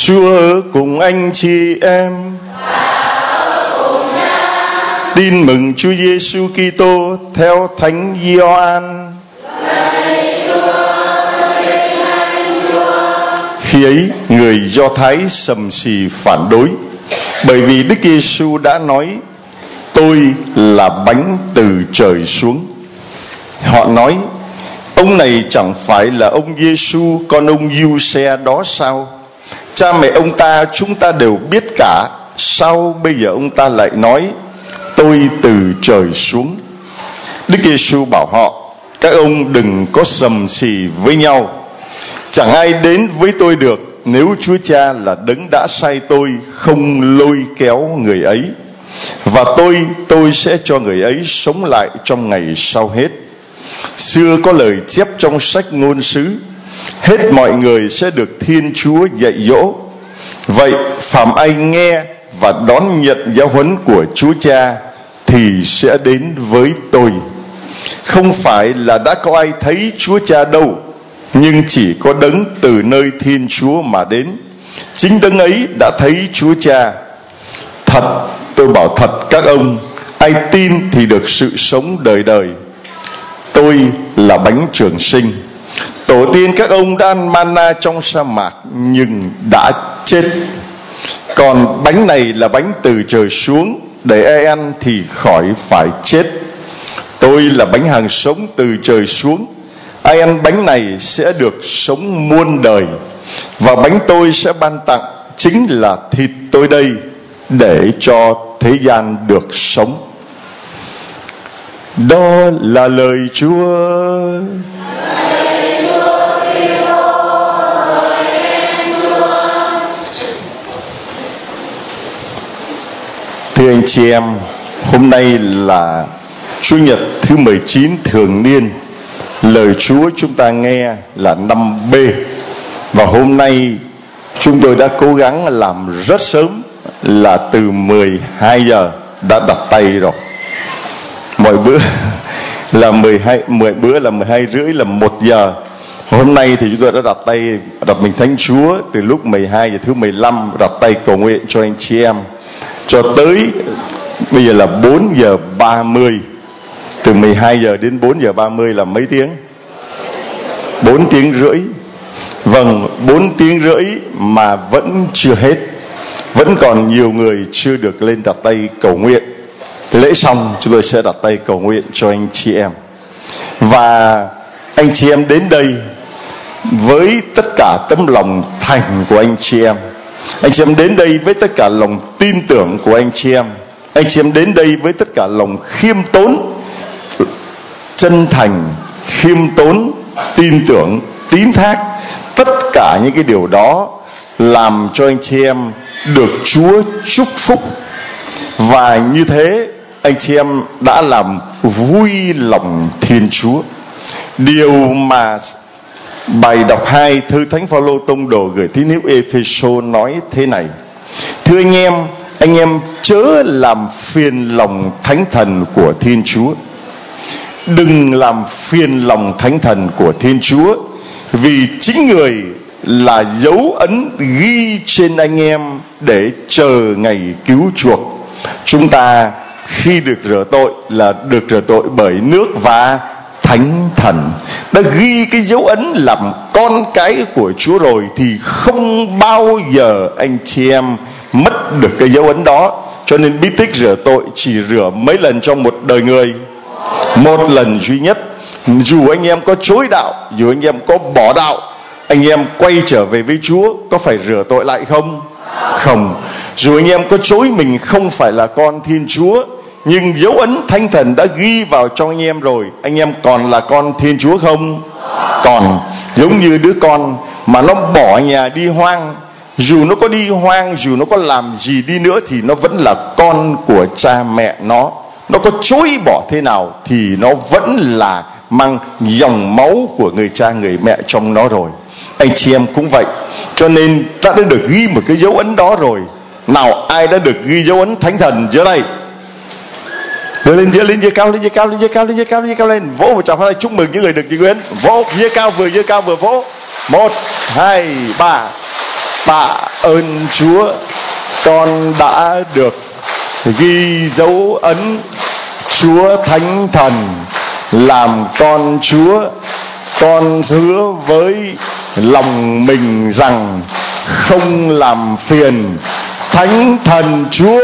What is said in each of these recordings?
Chúa ở cùng anh chị em. Tin mừng Chúa Giêsu Kitô theo Thánh Gioan. Khi ấy, người Do Thái sầm sì phản đối, bởi vì Đức Giêsu đã nói: tôi là bánh từ trời xuống. Họ nói: ông này chẳng phải là ông Giêsu con ông Giuse đó sao? Cha mẹ ông ta chúng ta đều biết cả, sao bây giờ ông ta lại nói tôi từ trời xuống? Đức Giêsu bảo họ: các ông đừng có sầm sì với nhau. Chẳng ai đến với tôi được nếu Chúa Cha là đấng đã sai tôi không lôi kéo người ấy, và tôi sẽ cho người ấy sống lại trong ngày sau hết. Xưa có lời chép trong sách Ngôn Sứ: hết mọi người sẽ được Thiên Chúa dạy dỗ. Vậy phàm ai nghe và đón nhận giáo huấn của Chúa Cha thì sẽ đến với tôi. Không phải là đã có ai thấy Chúa Cha đâu, nhưng chỉ có đấng từ nơi Thiên Chúa mà đến. Chính đấng ấy đã thấy Chúa Cha. Thật, tôi bảo thật các ông, ai tin thì được sự sống đời đời. Tôi là bánh trường sinh. Tổ tiên các ông đã ăn manna trong sa mạc nhưng đã chết. Còn bánh này là bánh từ trời xuống, để ai ăn thì khỏi phải chết. Tôi là bánh hằng sống từ trời xuống. Ai ăn bánh này sẽ được sống muôn đời. Và bánh tôi sẽ ban tặng chính là thịt tôi đây, để cho thế gian được sống. Đó là lời Chúa. Thưa anh chị em, hôm nay là Chủ nhật thứ 19 thường niên. Lời Chúa chúng ta nghe là năm B. Và hôm nay chúng tôi đã cố gắng làm rất sớm, là từ 12 giờ đã đặt tay rồi. Mỗi bữa là 12 rưỡi là 1 giờ. Hôm nay thì chúng tôi đã đặt mình Thánh Chúa từ lúc 12 giờ thứ 15, đặt tay cầu nguyện cho anh chị em cho tới bây giờ là 4 giờ 30. Từ 12 giờ đến 4 giờ 30 là mấy tiếng? 4 tiếng rưỡi. Vâng, 4 tiếng rưỡi mà vẫn chưa hết. Vẫn còn nhiều người chưa được lên đặt tay cầu nguyện. Lễ xong chúng tôi sẽ đặt tay cầu nguyện cho anh chị em. Và anh chị em đến đây với tất cả tấm lòng thành của anh chị em. Anh chị em đến đây với tất cả lòng tin tưởng của anh chị em. Anh chị em đến đây với tất cả lòng khiêm tốn, chân thành, khiêm tốn, tin tưởng, tín thác. Tất cả những cái điều đó làm cho anh chị em được Chúa chúc phúc. Và như thế anh chị em đã làm vui lòng Thiên Chúa. Điều mà bài đọc 2 thư Thánh Phaolô tông đồ gửi tín hữu Ê-phê-sô nói thế này: thưa anh em chớ làm phiền lòng Thánh Thần của Thiên Chúa. Đừng làm phiền lòng Thánh Thần của Thiên Chúa, vì chính người là dấu ấn ghi trên anh em để chờ ngày cứu chuộc. Chúng ta khi được rửa tội là được rửa tội bởi nước và Thánh Thần. Đã ghi cái dấu ấn làm con cái của Chúa rồi, thì không bao giờ anh chị em mất được cái dấu ấn đó. Cho nên bí tích rửa tội chỉ rửa mấy lần trong một đời người? Một lần duy nhất. Dù anh em có chối đạo, dù anh em có bỏ đạo, anh em quay trở về với Chúa, có phải rửa tội lại không? Không. Dù anh em có chối mình không phải là con Thiên Chúa, nhưng dấu ấn Thánh Thần đã ghi vào trong anh em rồi, anh em còn là con Thiên Chúa không? Còn. Giống như đứa con mà nó bỏ nhà đi hoang, dù nó có đi hoang, dù nó có làm gì đi nữa thì nó vẫn là con của cha mẹ nó. Nó có chối bỏ thế nào thì nó vẫn là mang dòng máu của người cha người mẹ trong nó rồi. Anh chị em cũng vậy. Cho nên ta đã được ghi một cái dấu ấn đó rồi. Nào, ai đã được ghi dấu ấn Thánh Thần dưới đây? Đưa lên cao lên. Vỗ một tràng pháo tay chúc mừng những người được ghi dấu ấn. Vỗ, giơ cao vừa vỗ. 1, 2, 3. ơn Chúa, con đã được ghi dấu ấn Chúa Thánh Thần làm con Chúa. Con hứa với lòng mình rằng không làm phiền Thánh Thần Chúa.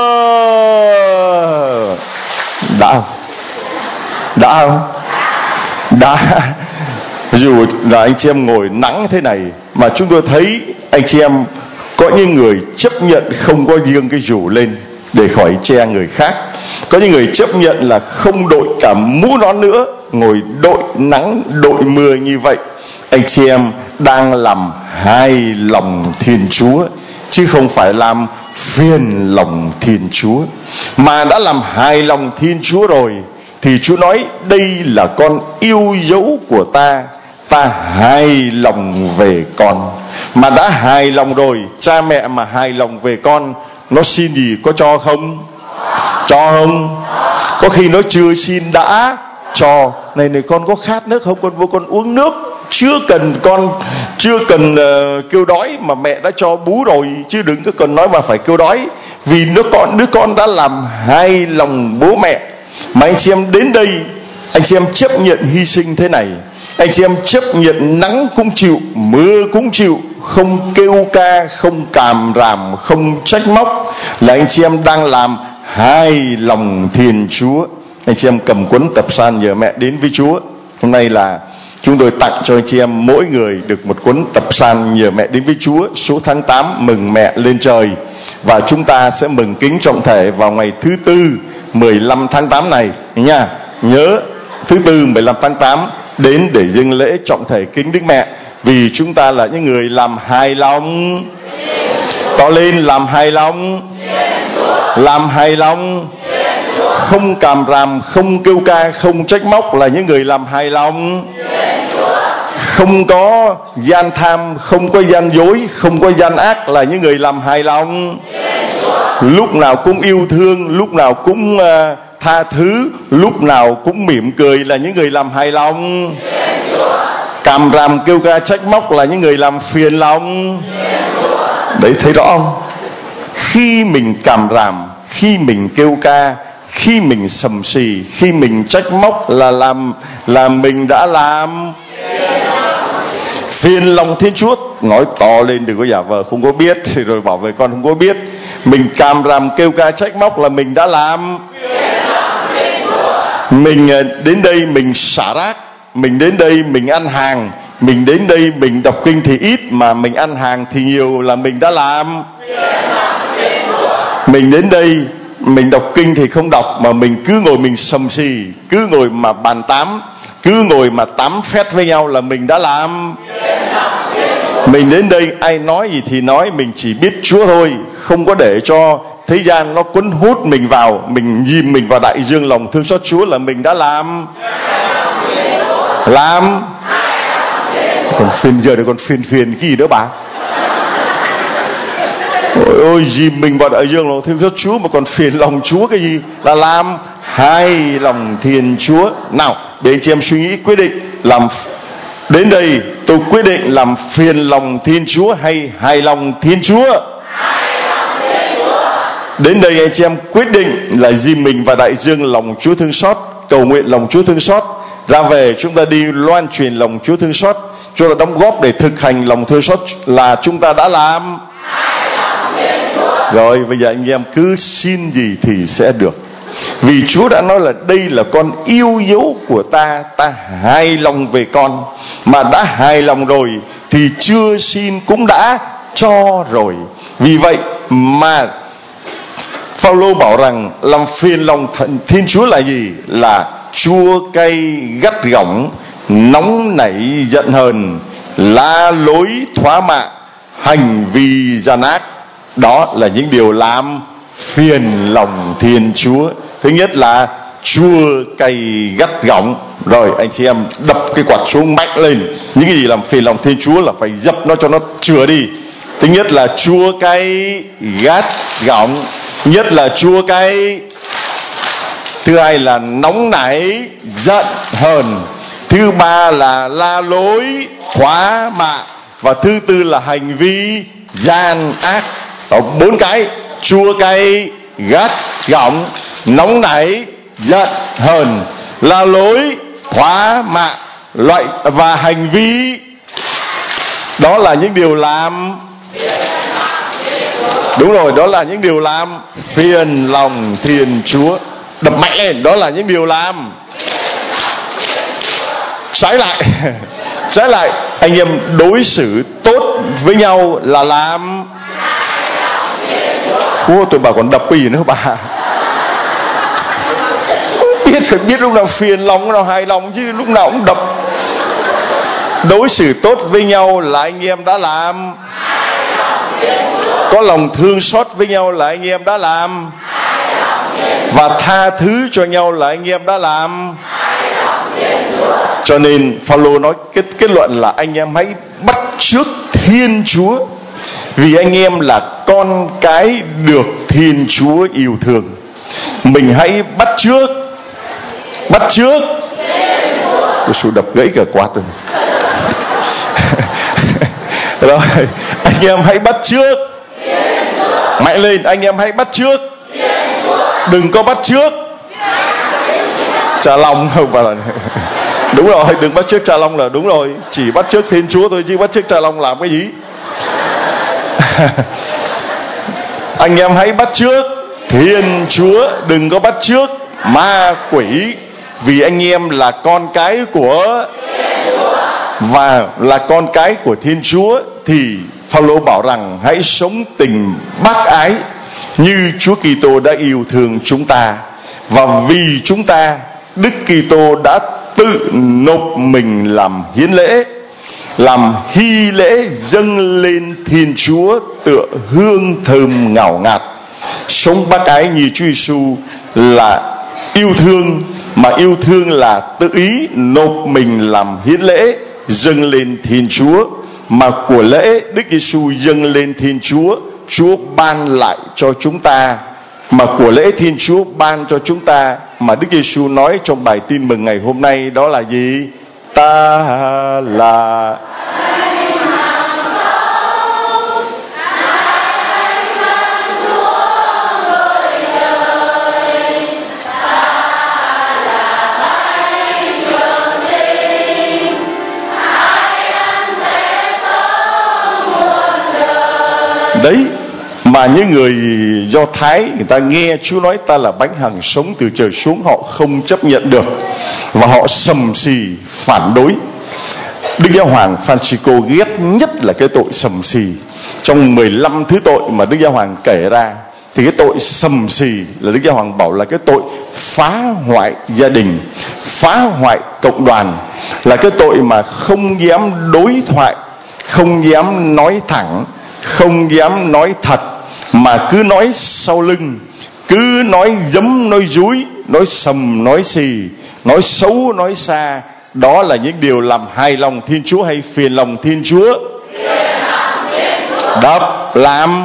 Đã không? Đã không? Đã. Dù là anh chị em ngồi nắng thế này mà chúng tôi thấy anh chị em có những người chấp nhận không có giương cái dù lên để khỏi che người khác. Có những người chấp nhận là không đội cả mũ nón nữa, ngồi đội nắng đội mưa như vậy. Anh chị em đang làm hài lòng Thiên Chúa, chứ không phải làm phiền lòng Thiên Chúa. Mà đã làm hài lòng Thiên Chúa rồi thì Chúa nói đây là con yêu dấu của ta, ta hài lòng về con. Mà đã hài lòng rồi, cha mẹ mà hài lòng về con, nó xin gì có cho không? Cho không? Có khi nó chưa xin đã cho. Này con có khát nước không? Con vô con uống nước. Chưa cần kêu đói mà mẹ đã cho bú rồi, chứ đừng có cần nói mà phải kêu đói. Vì đứa con đã làm hài lòng bố mẹ. Mà anh chị em đến đây, anh chị em chấp nhận hy sinh thế này, anh chị em chấp nhận nắng cũng chịu, mưa cũng chịu, không kêu ca, không càm ràm, không trách móc, là anh chị em đang làm hài lòng Thiên Chúa. Anh chị em cầm cuốn tập san nhờ mẹ đến với Chúa. Hôm nay là chúng tôi tặng cho anh chị em mỗi người được một cuốn tập san nhờ mẹ đến với Chúa, số tháng 8 mừng mẹ lên trời. Và chúng ta sẽ mừng kính trọng thể vào ngày thứ Tư 15 tháng 8 này nha. Nhớ thứ Tư 15 tháng 8 đến để dâng lễ trọng thể kính Đức Mẹ. Vì chúng ta là những người làm hài lòng. To lên, làm hài lòng. Làm hài lòng, không càm ràm, không kêu ca, không trách móc, là những người làm hài lòng. Không có gian tham, không có gian dối, không có gian ác, là những người làm hài lòng. Lúc nào cũng yêu thương, lúc nào cũng tha thứ, lúc nào cũng mỉm cười, là những người làm hài lòng. Càm ràm kêu ca trách móc là những người làm phiền lòng. Đấy, thấy rõ không? Khi mình càm ràm, khi mình kêu ca, khi mình sầm xì, khi mình trách móc là mình đã làm phiền lòng Thiên Chúa. Nói to lên, đừng có giả vờ không có biết rồi bảo vệ con không có biết. Mình càm ràm kêu ca trách móc là mình đã làm. Mình đến đây mình xả rác, mình đến đây mình ăn hàng, mình đến đây mình đọc kinh thì ít mà mình ăn hàng thì nhiều, là mình đã làm. Mình đến đây mình đọc kinh thì không đọc mà mình cứ ngồi mình sầm xì, cứ ngồi mà bàn tám, cứ ngồi mà tám phét với nhau, là mình đã làm. Mình đến đây ai nói gì thì nói, mình chỉ biết Chúa thôi, không có để cho thế gian nó cuốn hút mình vào, mình dìm mình vào đại dương lòng thương xót Chúa, là mình đã làm. Làm. Còn phiền giờ này còn phiền cái gì nữa bà? Ôi dìm mình vào đại dương lòng thương xót Chúa mà còn phiền lòng Chúa cái gì? Là làm hài lòng Thiên Chúa. Nào, để anh chị em suy nghĩ quyết định làm. Đến đây tôi quyết định làm phiền lòng Thiên Chúa hay hài lòng Thiên Chúa? Đến đây anh chị em quyết định là dìm mình vào đại dương lòng Chúa thương xót, cầu nguyện lòng Chúa thương xót. Ra về chúng ta đi loan truyền lòng Chúa thương xót, chúng ta đóng góp để thực hành lòng thương xót, là chúng ta đã làm. Rồi bây giờ anh em cứ xin gì thì sẽ được. Vì Chúa đã nói là đây là con yêu dấu của ta, ta hài lòng về con. Mà đã hài lòng rồi thì chưa xin cũng đã cho rồi. Vì vậy mà Phaolô bảo rằng làm phiền lòng Thiên Chúa là gì? Là chua cay gắt gỏng, nóng nảy giận hờn, la lối thóa mạ, hành vi gian ác. Đó là những điều làm phiền lòng Thiên Chúa. Thứ nhất là chua cay gắt gỏng. Rồi anh chị em đập cái quạt xuống mạnh lên. Những cái gì làm phiền lòng Thiên Chúa là phải dập nó cho nó chừa đi. Thứ nhất là chua cay gắt gỏng, nhất là chua cay. Thứ hai là nóng nảy giận hờn. Thứ ba là la lối thóa mạ. Và thứ tư là hành vi gian ác. Đó, 4 cái: chua cay, gắt gỏng, nóng nảy, giận hờn, là lối thỏa mãn loại và hành vi. Đó là những điều làm, đúng rồi, đó là những điều làm phiền lòng Thiên Chúa. Đập mạnh lên, đó là những điều làm. Trái lại, anh em đối xử tốt với nhau là làm. Tôi bảo còn đập cái gì nữa bà? Phải biết lúc nào phiền lòng, lúc nào hài lòng, chứ lúc nào cũng đập. Đối xử tốt với nhau là anh em đã làm. Có lòng thương xót với nhau là anh em đã làm. Và tha thứ cho nhau là anh em đã làm. Cho nên Phaolô nói kết luận là anh em hãy bắt chước Thiên Chúa, vì anh em là con cái được Thiên Chúa yêu thương. Mình hãy bắt chước Ôi sự đập gãy cả quạt rồi. Rồi, anh em hãy bắt chước. Mạnh lên, anh em hãy bắt chước. Đừng có bắt chước Trà Long không phải là. Đúng rồi, đừng bắt chước Trà Long là đúng rồi. Chỉ bắt chước Thiên Chúa thôi, chứ bắt chước Trà Long làm cái gì? Anh em hãy bắt chước Thiên Chúa, đừng có bắt chước ma quỷ, vì anh em là con cái của và là con cái của Thiên Chúa. Thì Phaolô bảo rằng hãy sống tình bác ái như Chúa Kitô đã yêu thương chúng ta, và vì chúng ta Đức Kitô đã tự nộp mình làm hiến lễ, làm hy lễ dâng lên Thiên Chúa tựa hương thơm ngào ngạt. Sống bác ái như Chúa Giêsu là yêu thương, mà yêu thương là tự ý nộp mình làm hiến lễ dâng lên Thiên Chúa. Mà của lễ Đức Giêsu dâng lên Thiên Chúa, Chúa ban lại cho chúng ta. Mà của lễ Thiên Chúa ban cho chúng ta mà Đức Giêsu nói trong bài tin mừng ngày hôm nay, đó là gì? Ta là đấy. Mà những người Do Thái, người ta nghe Chúa nói ta là bánh hằng sống từ trời xuống, họ không chấp nhận được và họ sầm xì phản đối. Đức Giáo Hoàng Francisco ghét nhất là cái tội sầm xì. Trong 15 thứ tội mà Đức Giáo Hoàng kể ra, thì cái tội sầm xì là Đức Giáo Hoàng bảo là cái tội phá hoại gia đình, phá hoại cộng đoàn, là cái tội mà không dám đối thoại, không dám nói thẳng, không dám nói thật, mà cứ nói sau lưng, cứ nói giấm nói dúi, nói sầm nói xì, nói xấu nói xa. Đó là những điều làm hài lòng Thiên Chúa hay phiền lòng Thiên Chúa? Đập làm.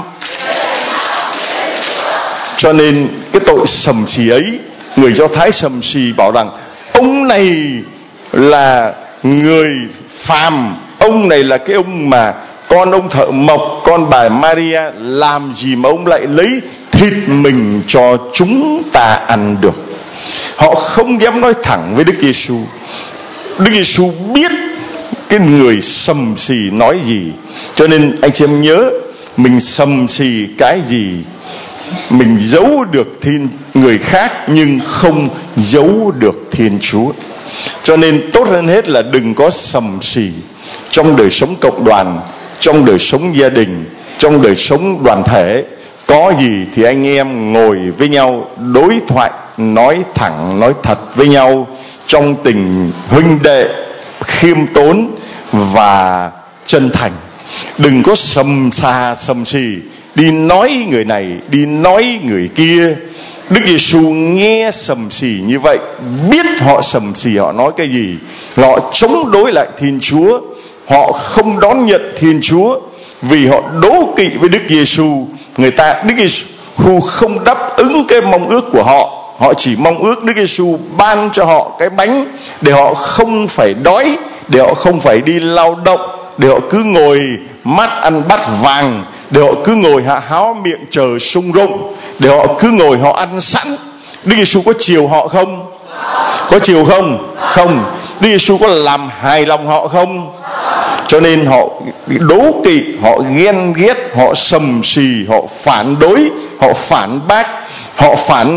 Cho nên cái tội sầm xì ấy, người Do Thái sầm xì bảo rằng ông này là người phàm, ông này là cái ông mà con ông thợ mộc, con bà Maria, làm gì mà ông lại lấy thịt mình cho chúng ta ăn được. Họ không dám nói thẳng với Đức Giêsu. Đức Giêsu biết cái người sầm xì nói gì, cho nên anh chị em nhớ, mình sầm xì cái gì, mình giấu được người khác nhưng không giấu được Thiên Chúa. Cho nên tốt hơn hết là đừng có sầm xì trong đời sống cộng đoàn, trong đời sống gia đình, trong đời sống đoàn thể. Có gì thì anh em ngồi với nhau đối thoại, nói thẳng nói thật với nhau trong tình huynh đệ, khiêm tốn và chân thành. Đừng có sầm xa sầm xì, đi nói người này, đi nói người kia. Đức Giêsu nghe sầm xì như vậy, biết họ sầm xì họ nói cái gì. Họ chống đối lại Thiên Chúa, họ không đón nhận Thiên Chúa vì họ đố kỵ với Đức Giêsu. Đức Giêsu không đáp ứng cái mong ước của họ. Họ chỉ mong ước Đức Giêsu ban cho họ cái bánh để họ không phải đói, để họ không phải đi lao động, để họ cứ ngồi mắt ăn bát vàng, để họ cứ ngồi háo miệng chờ sung rụng, để họ cứ ngồi họ ăn sẵn. Đức Giêsu có chiều họ không? Có chiều không? Không. Đức Giêsu có làm hài lòng họ không? Cho nên họ đố kỵ, họ ghen ghét, họ sầm xì, họ phản đối, họ phản bác, họ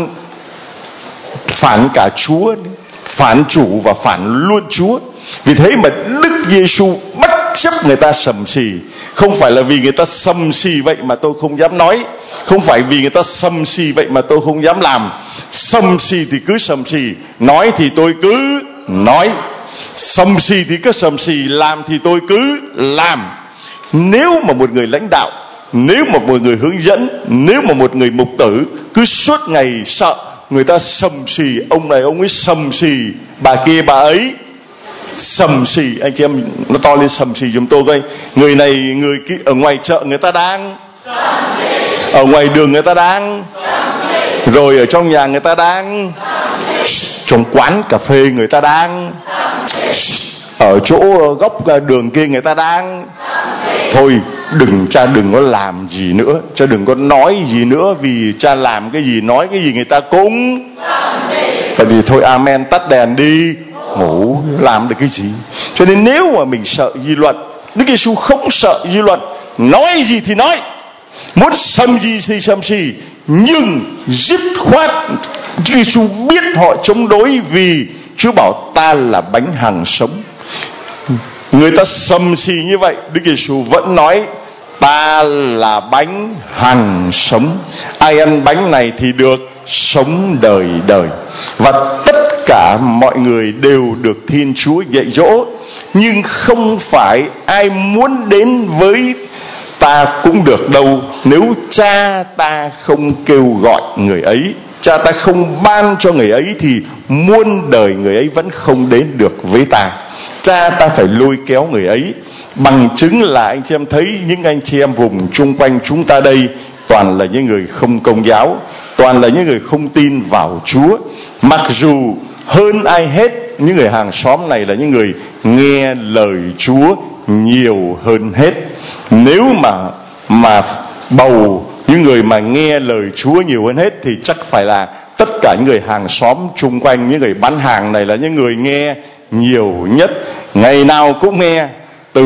phản cả Chúa, phản chủ và phản luôn Chúa. Vì thế mà Đức Giêsu bất chấp người ta sầm xì. Không phải là vì người ta sầm xì vậy mà tôi không dám nói, không phải vì người ta sầm xì vậy mà tôi không dám làm. Sầm xì thì cứ sầm xì, nói thì tôi cứ nói, sầm xì thì cứ sầm xì, làm thì tôi cứ làm. Nếu mà một người lãnh đạo, nếu mà một người hướng dẫn, nếu mà một người mục tử cứ suốt ngày sợ người ta sầm xì, ông này ông ấy sầm xì, bà kia bà ấy sầm xì. Anh chị em nó to lên sầm xì giùm tôi coi. Người này người kia, ở ngoài chợ người ta đang sầm xì, ở ngoài đường người ta đang sầm xì, rồi ở trong nhà người ta đang sầm xì, trong quán cà phê người ta đang sầm xì, ở chỗ góc đường kia người ta đang sầm xì. Thôi cha đừng có làm gì nữa, cha đừng có nói gì nữa, vì cha làm cái gì nói cái gì người ta cũng sầm xì. Vậy thì thôi amen, tắt đèn đi ngủ, làm được cái gì. Cho nên nếu mà mình sợ dư luận, Đức Giêsu không sợ dư luận, nói gì thì nói, muốn sầm gì thì sầm xì, nhưng dứt khoát. Đức Giêsu biết họ chống đối, vì Chúa bảo ta là bánh hằng sống. Người ta sầm xì như vậy, Đức Giêsu vẫn nói ta là bánh hằng sống, ai ăn bánh này thì được sống đời đời. Và tất cả mọi người đều được Thiên Chúa dạy dỗ, nhưng không phải ai muốn đến với ta cũng được đâu, nếu cha ta không kêu gọi người ấy, cha ta không ban cho người ấy, thì muôn đời người ấy vẫn không đến được với ta. Cha ta phải lôi kéo người ấy. Bằng chứng là anh chị em thấy những anh chị em vùng chung quanh chúng ta đây toàn là những người không công giáo, toàn là những người không tin vào Chúa. Mặc dù hơn ai hết, những người hàng xóm này là những người nghe lời Chúa nhiều hơn hết. Nếu mà bầu những người mà nghe lời Chúa nhiều hơn hết, thì chắc phải là tất cả những người hàng xóm chung quanh, những người bán hàng này là những người nghe nhiều nhất. Ngày nào cũng nghe, từ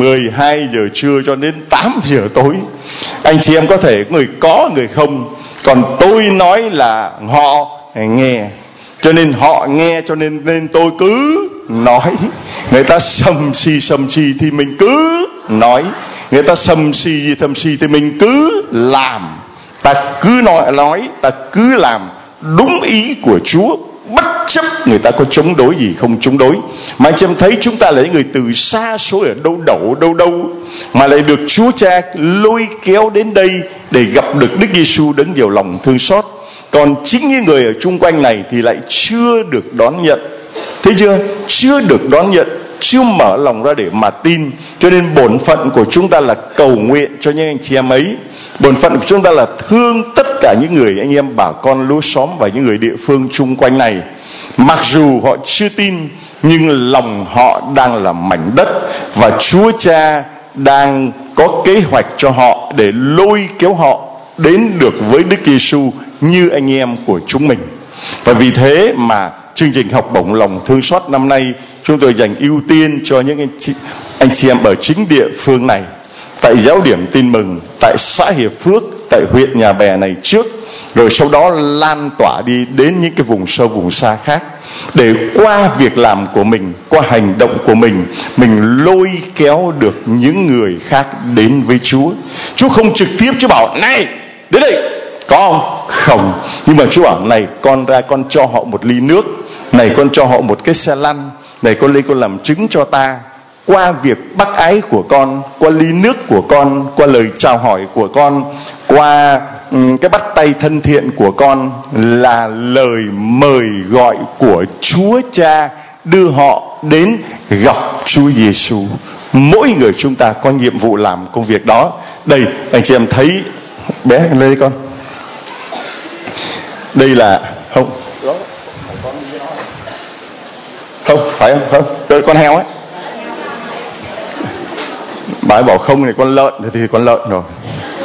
12 giờ trưa cho đến 8 giờ tối. Anh chị em có thể người có người không, còn tôi nói là họ nghe, cho nên họ nghe, cho nên tôi cứ nói. Người ta sầm xì thì mình cứ nói, người ta sầm xì thì mình cứ làm. Ta cứ nói, ta cứ làm đúng ý của Chúa, bất chấp người ta có chống đối gì không chống đối. Mà anh chị em thấy chúng ta là những người từ xa xôi ở đâu mà lại được Chúa Cha lôi kéo đến đây để gặp được Đức Giêsu đấng nhiều lòng thương xót. Còn chính những người ở chung quanh này thì lại chưa được đón nhận. Thấy chưa? Chưa được đón nhận, chưa mở lòng ra để mà tin. Cho nên bổn phận của chúng ta là cầu nguyện cho những anh chị em ấy. Bổn phận của chúng ta là thương tất cả những người anh em bà con lối xóm và những người địa phương chung quanh này. Mặc dù họ chưa tin, nhưng lòng họ đang là mảnh đất, và Chúa Cha đang có kế hoạch cho họ để lôi kéo họ đến được với Đức Giêsu như anh em của chúng mình. Và vì thế mà chương trình học bổng lòng thương xót năm nay chúng tôi dành ưu tiên cho những anh chị em ở chính địa phương này, tại giáo điểm Tin Mừng, tại xã Hiệp Phước, tại huyện Nhà Bè này trước, rồi sau đó lan tỏa đi đến những cái vùng sâu vùng xa khác, để qua việc làm của mình, qua hành động của mình lôi kéo được những người khác đến với Chúa. Chúa không trực tiếp Chúa bảo này đến đây có không? Không. Nhưng mà Chúa bảo này, con ra con cho họ một ly nước, này con cho họ một cái xe lăn, này con lấy con làm chứng cho ta. Qua việc bác ái của con, qua ly nước của con, qua lời chào hỏi của con, qua cái bắt tay thân thiện của con, là lời mời gọi của Chúa Cha đưa họ đến gặp Chúa Giêsu. Mỗi người chúng ta có nhiệm vụ làm công việc đó. Đây, anh chị em thấy bé lên đây con. Đây là không phải không? Đây con heo ấy. Bà ấy bảo không thì con lợn thì con lợn rồi.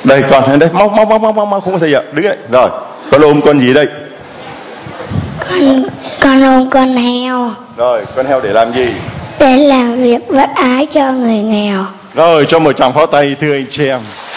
Đây con ở đây, mau không có thầy ạ, đứng đây. Rồi, con ôm con gì đây? Con ôm con heo. Rồi, con heo để làm gì? Để làm việc bác ái cho người nghèo. Rồi, cho một tràng pháo tay thưa anh chị em.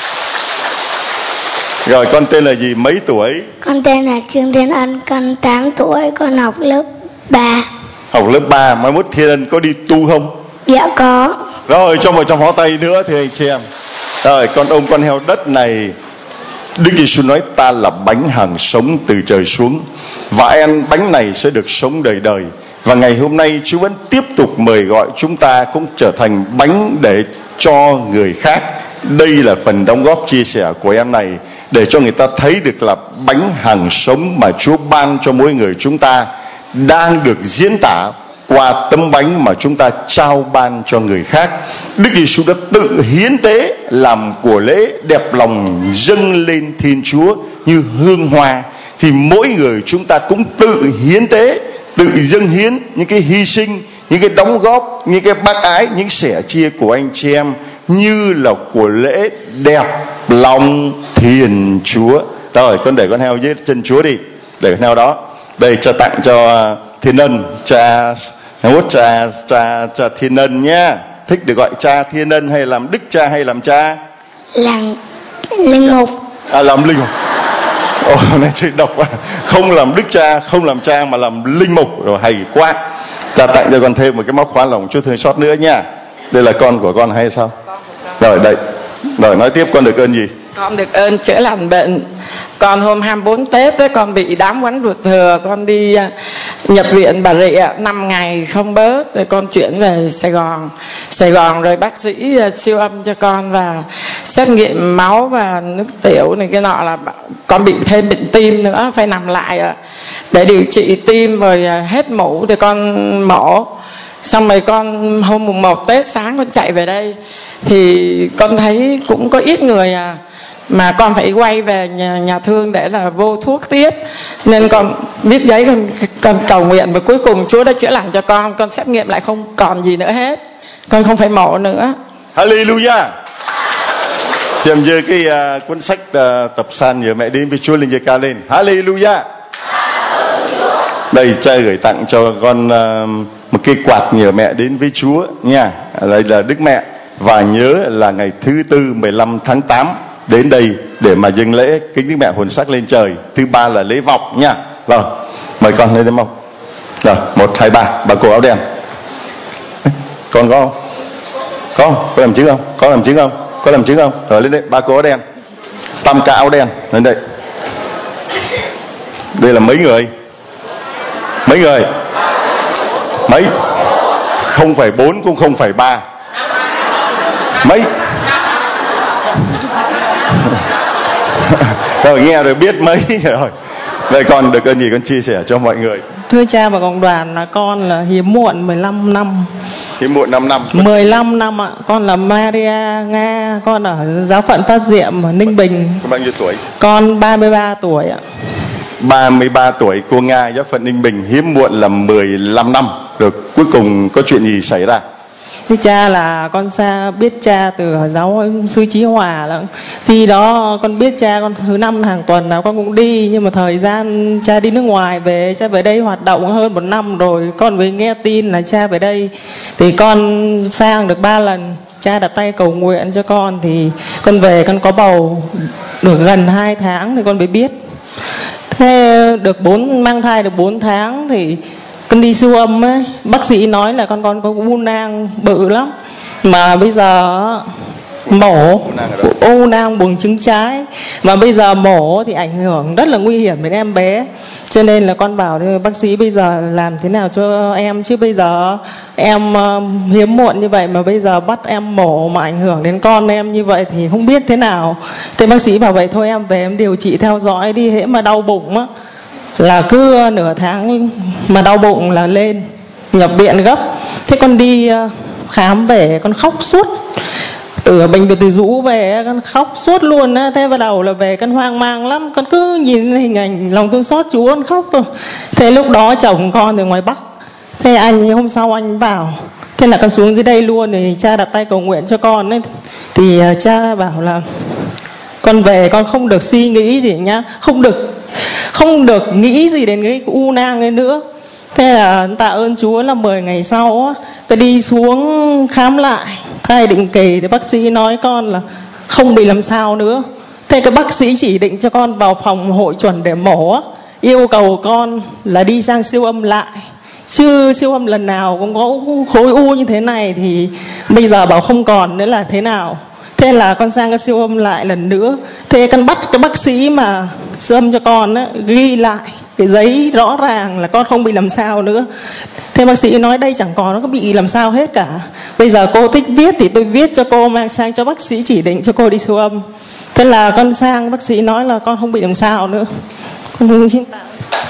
Rồi, con tên là gì, mấy tuổi? Con tên là Trương Thiên Ân, con 8 tuổi, con học lớp 3. Học lớp 3, mai mốt Thiên Ân có đi tu không? Dạ có. Rồi, cho một tràng pháo tay nữa thưa anh chị em. Rồi, con ôm con heo đất này. Đức Giêsu nói ta là bánh hằng sống từ trời xuống, và ăn bánh này sẽ được sống đời đời. Và ngày hôm nay Chúa vẫn tiếp tục mời gọi chúng ta cũng trở thành bánh để cho người khác. Đây là phần đóng góp chia sẻ của em này, để cho người ta thấy được là bánh hằng sống mà Chúa ban cho mỗi người chúng ta đang được diễn tả qua tấm bánh mà chúng ta trao ban cho người khác. Đức Giêsu đã tự hiến tế làm của lễ, đẹp lòng dâng lên Thiên Chúa như hương hoa. Thì mỗi người chúng ta cũng tự hiến tế, tự dâng hiến những cái hy sinh, những cái đóng góp, những cái bác ái, những sẻ chia của anh chị em như là của lễ đẹp lòng Thiên Chúa. Rồi, con để con heo dưới chân Chúa đi, để con heo đó. Đây, cho tặng cho Thiên Ân, cha Thiên Ân nhá. Thích được gọi cha Thiên Ân hay làm đức cha hay làm cha? Làm linh mục. Làm linh mục. Này chị đọc à. Không làm đức cha, không làm cha mà làm linh mục. Rồi, hay quá. Cha tặng cho con thêm một cái móc khóa lòng Chúa thương xót nữa nha. Đây là con của con hay sao? Rồi, đây. Rồi, nói tiếp, con được ơn gì? Con được ơn chữa lành bệnh. Con hôm 24 Tết ấy, con bị đám quánh ruột thừa, con đi nhập viện Bà Rịa 5 ngày không bớt, rồi con chuyển về Sài Gòn rồi bác sĩ siêu âm cho con và xét nghiệm máu và nước tiểu này cái nọ, là con bị thêm bệnh tim nữa, phải nằm lại để điều trị tim, rồi hết mổ thì con mổ. Xong rồi con hôm mùng 1 Tết sáng con chạy về đây thì con thấy cũng có ít người mà con phải quay về nhà thương để là vô thuốc tiếp, nên con viết giấy con cầu nguyện, và cuối cùng Chúa đã chữa lành cho con xét nghiệm lại không còn gì nữa hết, con không phải mổ nữa. Hallelujah. Chị em giơ cái cuốn sách tập san nhờ mẹ đến với Chúa lên, giơ cao lên. Hallelujah. Đây, cha gửi tặng cho con một cái quạt nhờ mẹ đến với Chúa nha. Đây là Đức Mẹ, và nhớ là ngày thứ Tư 15 tháng 8 đến đây để mà dâng lễ kính Đức Mẹ hồn sắc lên trời. Thứ ba là lễ vọng nha. Rồi, mời con lên đây mong. Rồi, 1, 2, 3. Bà cô áo đen. Con có không? Có làm chứng không? Có làm chứng không? Có làm chứng không? Rồi, lên đây, bà cô áo đen. Tam ca áo đen, lên đây. Đây là mấy người? Mấy người? Mấy? Không phải 4 cũng không phải 3. Mấy? Rồi, nghe rồi biết mấy rồi. Vậy con được ơn gì con chia sẻ cho mọi người? Thưa cha và cộng đoàn, là con là hiếm muộn 15 năm. Hiếm muộn 5 năm. 15 năm ạ. Con là Maria Nga, con ở giáo phận Phát Diệm ở Ninh Bình. Con bao nhiêu tuổi? Con 33 tuổi ạ. 33 tuổi, cô Nga, giáo phận Ninh Bình, hiếm muộn là 15 năm. Rồi cuối cùng có chuyện gì xảy ra? Thưa cha, là con biết cha từ giáo sư Chí Hòa lắm. Khi đó con biết cha, con thứ 5 hàng tuần nào con cũng đi, nhưng mà thời gian cha đi nước ngoài về, cha về đây hoạt động hơn 1 năm rồi, con mới nghe tin là cha về đây. Thì con sang được 3 lần, cha đặt tay cầu nguyện cho con, thì con về con có bầu được gần 2 tháng thì con mới biết. Thế mang thai được 4 tháng thì con đi siêu âm ấy, bác sĩ nói là con có u nang bự lắm, mà bây giờ mổ u nang buồng trứng trái, mà bây giờ mổ thì ảnh hưởng rất là nguy hiểm đến em bé, cho nên là con bảo bác sĩ bây giờ làm thế nào cho em, chứ bây giờ em hiếm muộn như vậy mà bây giờ bắt em mổ mà ảnh hưởng đến con em như vậy thì không biết thế nào. Thế bác sĩ bảo vậy thôi em về em điều trị theo dõi đi, hễ mà đau bụng á là cứ nửa tháng mà đau bụng là lên nhập viện gấp. Thế con đi khám về con khóc suốt, từ bệnh viện Từ Dũ về con khóc suốt luôn á. Thế bắt đầu là về con hoang mang lắm, con cứ nhìn hình ảnh lòng thương xót Chúa con khóc thôi. Thế lúc đó chồng con từ ngoài Bắc, thế anh hôm sau anh vào, thế là con xuống dưới đây luôn, thì cha đặt tay cầu nguyện cho con ấy. Thì cha bảo là Con về con không được suy nghĩ gì nhá, không được nghĩ gì đến cái u nang ấy nữa. Thế là tạ ơn Chúa là 10 ngày sau á, tôi đi xuống khám lại thai định kỳ thì bác sĩ nói con là không bị làm sao nữa. Thế cái bác sĩ chỉ định cho con vào phòng hội chuẩn để mổ á, yêu cầu con là đi sang siêu âm lại, chứ siêu âm lần nào cũng có khối u như thế này thì bây giờ bảo không còn nữa là thế nào. Thế là con sang cái siêu âm lại lần nữa. Thế con bắt cái bác sĩ mà siêu âm cho con á, ghi lại cái giấy rõ ràng là con không bị làm sao nữa. Thế bác sĩ nói đây chẳng còn nó có bị làm sao hết cả. Bây giờ cô thích viết thì tôi viết cho cô, mang sang cho bác sĩ chỉ định cho cô đi siêu âm. Thế là con sang bác sĩ nói là con không bị làm sao nữa. Con xin tạ.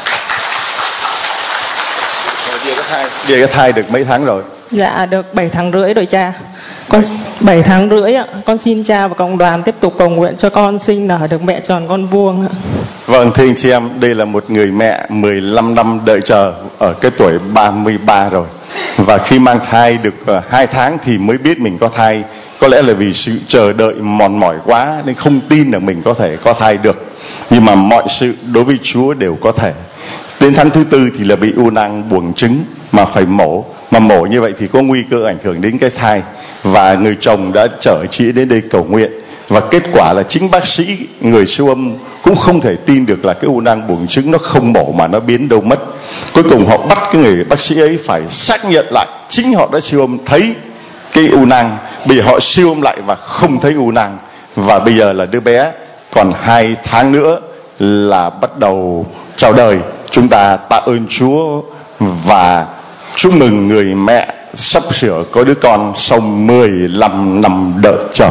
Về cái thai được mấy tháng rồi? Dạ được 7 tháng rưỡi rồi cha. Con 7 tháng rưỡi ạ. Con xin cha và cộng đoàn tiếp tục cầu nguyện cho con sinh nở được mẹ tròn con vuông ạ. Vâng, thưa anh chị em, đây là một người mẹ 15 năm đợi chờ ở cái tuổi 33 rồi. Và khi mang thai được 2 tháng thì mới biết mình có thai. Có lẽ là vì sự chờ đợi mòn mỏi quá nên không tin là mình có thể có thai được. Nhưng mà mọi sự đối với Chúa đều có thể. Đến tháng thứ 4 thì là bị u nang buồng trứng mà phải mổ. Mà mổ như vậy thì có nguy cơ ảnh hưởng đến cái thai. Và người chồng đã chở chị đến đây cầu nguyện. Và kết quả là chính bác sĩ, người siêu âm cũng không thể tin được là cái u nang buồng trứng nó không mổ mà nó biến đâu mất. Cuối cùng họ bắt cái người bác sĩ ấy phải xác nhận lại chính họ đã siêu âm thấy cái u nang. Bây giờ họ siêu âm lại và không thấy u nang. Và bây giờ là đứa bé còn 2 tháng nữa là bắt đầu chào đời. Chúng ta tạ ơn Chúa và chúc mừng người mẹ sắp sửa có đứa con sau 15 năm đợi chờ.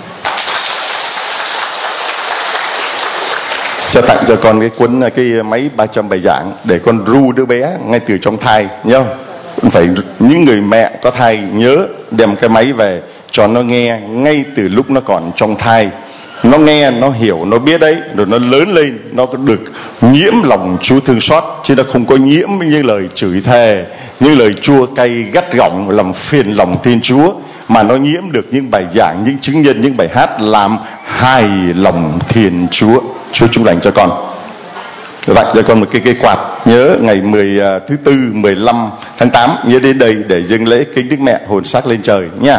Cho tặng cho con cái cuốn, cái máy 300 bài giảng để con ru đứa bé ngay từ trong thai nhá. Phải những người mẹ có thai nhớ đem cái máy về cho nó nghe ngay từ lúc nó còn trong thai. Nó nghe, nó hiểu, nó biết đấy, rồi nó lớn lên nó có được nhiễm lòng Chúa thương xót, chứ nó không có nhiễm những lời chửi thề, những lời chua cay gắt gỏng làm phiền lòng Thiên Chúa, mà nó nhiễm được những bài giảng, những chứng nhân, những bài hát làm hài lòng Thiên Chúa. Chúa chúc lành cho con. Tặng cho con một cái quạt, nhớ ngày thứ 4 15 tháng 8 nhớ đến đây để dâng lễ kính Đức Mẹ hồn xác lên trời nha.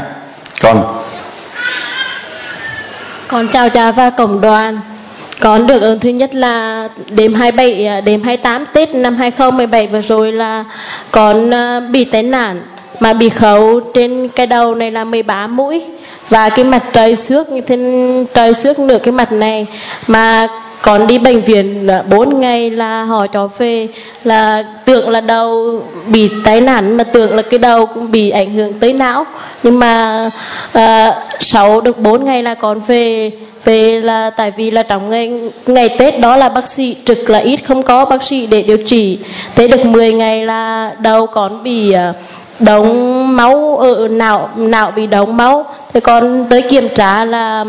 Con chào cha và cộng đoàn. Con được ơn thứ nhất là đêm 28 Tết năm 2017 vừa rồi là con bị tai nạn mà bị khấu trên cái đầu này là 13 mũi và cái mặt trầy xước như thế, trầy xước nửa cái mặt này. Mà con đi bệnh viện 4 ngày là họ cho về là tưởng là đầu bị tai nạn, mà tưởng là cái đầu cũng bị ảnh hưởng tới não. Nhưng mà sau được 4 ngày là con về là tại vì là trong ngày Tết đó là bác sĩ trực là ít, không có bác sĩ để điều trị. Thế được 10 ngày là đầu con bị đóng máu ở não bị đóng máu. Thế con tới kiểm tra là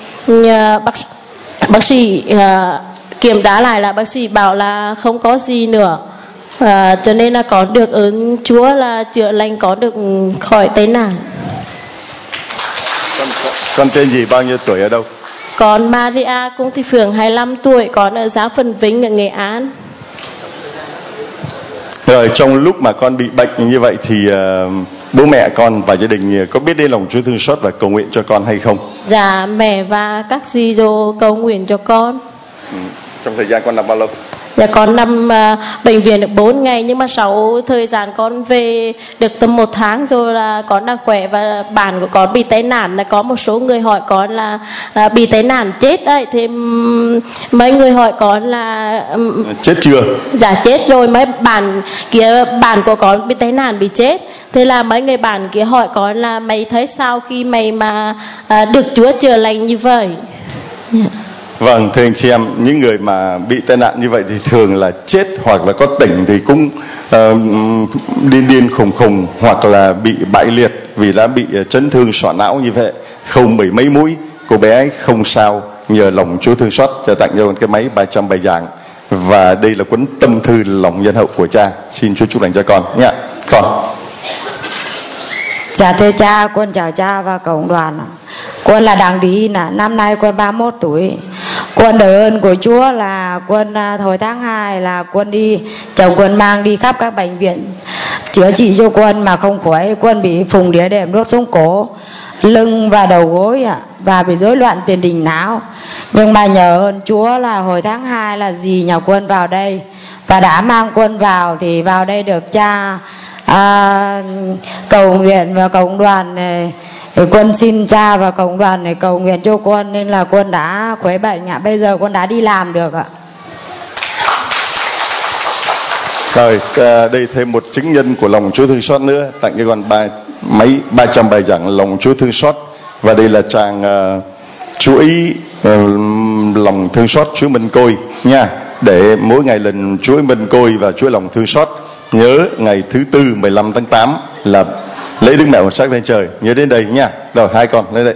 bác sĩ kiểm tra lại là bác sĩ bảo là không có gì nữa. Cho nên là có được ơn Chúa là chữa lành, có được khỏi tai nạn. Con tên gì, bao nhiêu tuổi, ở đâu? Con Maria Cung Thị Phượng, 25 tuổi, con ở xã Phần Vinh ở Nghệ An. Rồi trong lúc mà con bị bệnh như vậy thì bố mẹ con và gia đình có biết đến lòng Chúa thương xót và cầu nguyện cho con hay không? Dạ, mẹ và các dì dồ cầu nguyện cho con. Trong thời gian con nằm bao lâu? Dạ, con nằm bệnh viện được 4 ngày, nhưng mà sau thời gian con về được tầm 1 tháng rồi là con đã khỏe. Và bạn của con bị tai nạn là có một số người hỏi con là bị tai nạn chết đấy. Thì mấy người hỏi con là chết chưa? Dạ chết rồi. Mấy bạn của con bị tai nạn bị chết. Thế là mấy người bạn kia hỏi con là mày thấy sao khi mày mà được Chúa chữa lành như vậy? Vâng, thưa anh chị em, những người mà bị tai nạn như vậy thì thường là chết, hoặc là có tỉnh thì cũng điên khùng, hoặc là bị bại liệt vì đã bị chấn thương sọ não như vậy, khâu 10 mấy mũi. Cô bé ấy không sao, nhờ lòng Chúa thương xót cho tặng cho con cái máy 300 bài giảng. Và đây là cuốn tâm thư lòng nhân hậu của cha. Xin Chúa chúc lành cho con nhé. Con. Dạ thưa cha, con chào cha và cộng đoàn. Con là Đặng Đi, năm nay con 31 tuổi. Quân đời ơn của Chúa là Quân hồi tháng 2 là Quân đi, chồng Quân mang đi khắp các bệnh viện chữa trị cho Quân mà không khỏi. Quân bị phùng đĩa đệm đốt xuống cổ, lưng và đầu gối ạ, và bị rối loạn tiền đình não. Nhưng mà nhờ ơn Chúa là hồi tháng 2 là dì nhà Quân vào đây và đã mang Quân vào, thì vào đây được cha cầu nguyện và cộng đoàn này. Quân xin cha và cộng đoàn này cầu nguyện cho Quân, nên là Quân đã khỏe bệnh ạ. Bây giờ Quân đã đi làm được ạ. Rồi đây thêm một chứng nhân của lòng Chúa thương xót nữa, tặng cho con 300 bài giảng lòng Chúa thương xót. Và đây là chàng chú ý lòng thương xót Chúa Minh Côi nha, để mỗi ngày lần Chúa Minh Côi và Chúa lòng thương xót. Nhớ ngày thứ Tư 15 tháng 8 là lấy Đức Mẹ Hồn Xác lên trời, nhớ đến đây nha. Rồi hai con lên đây.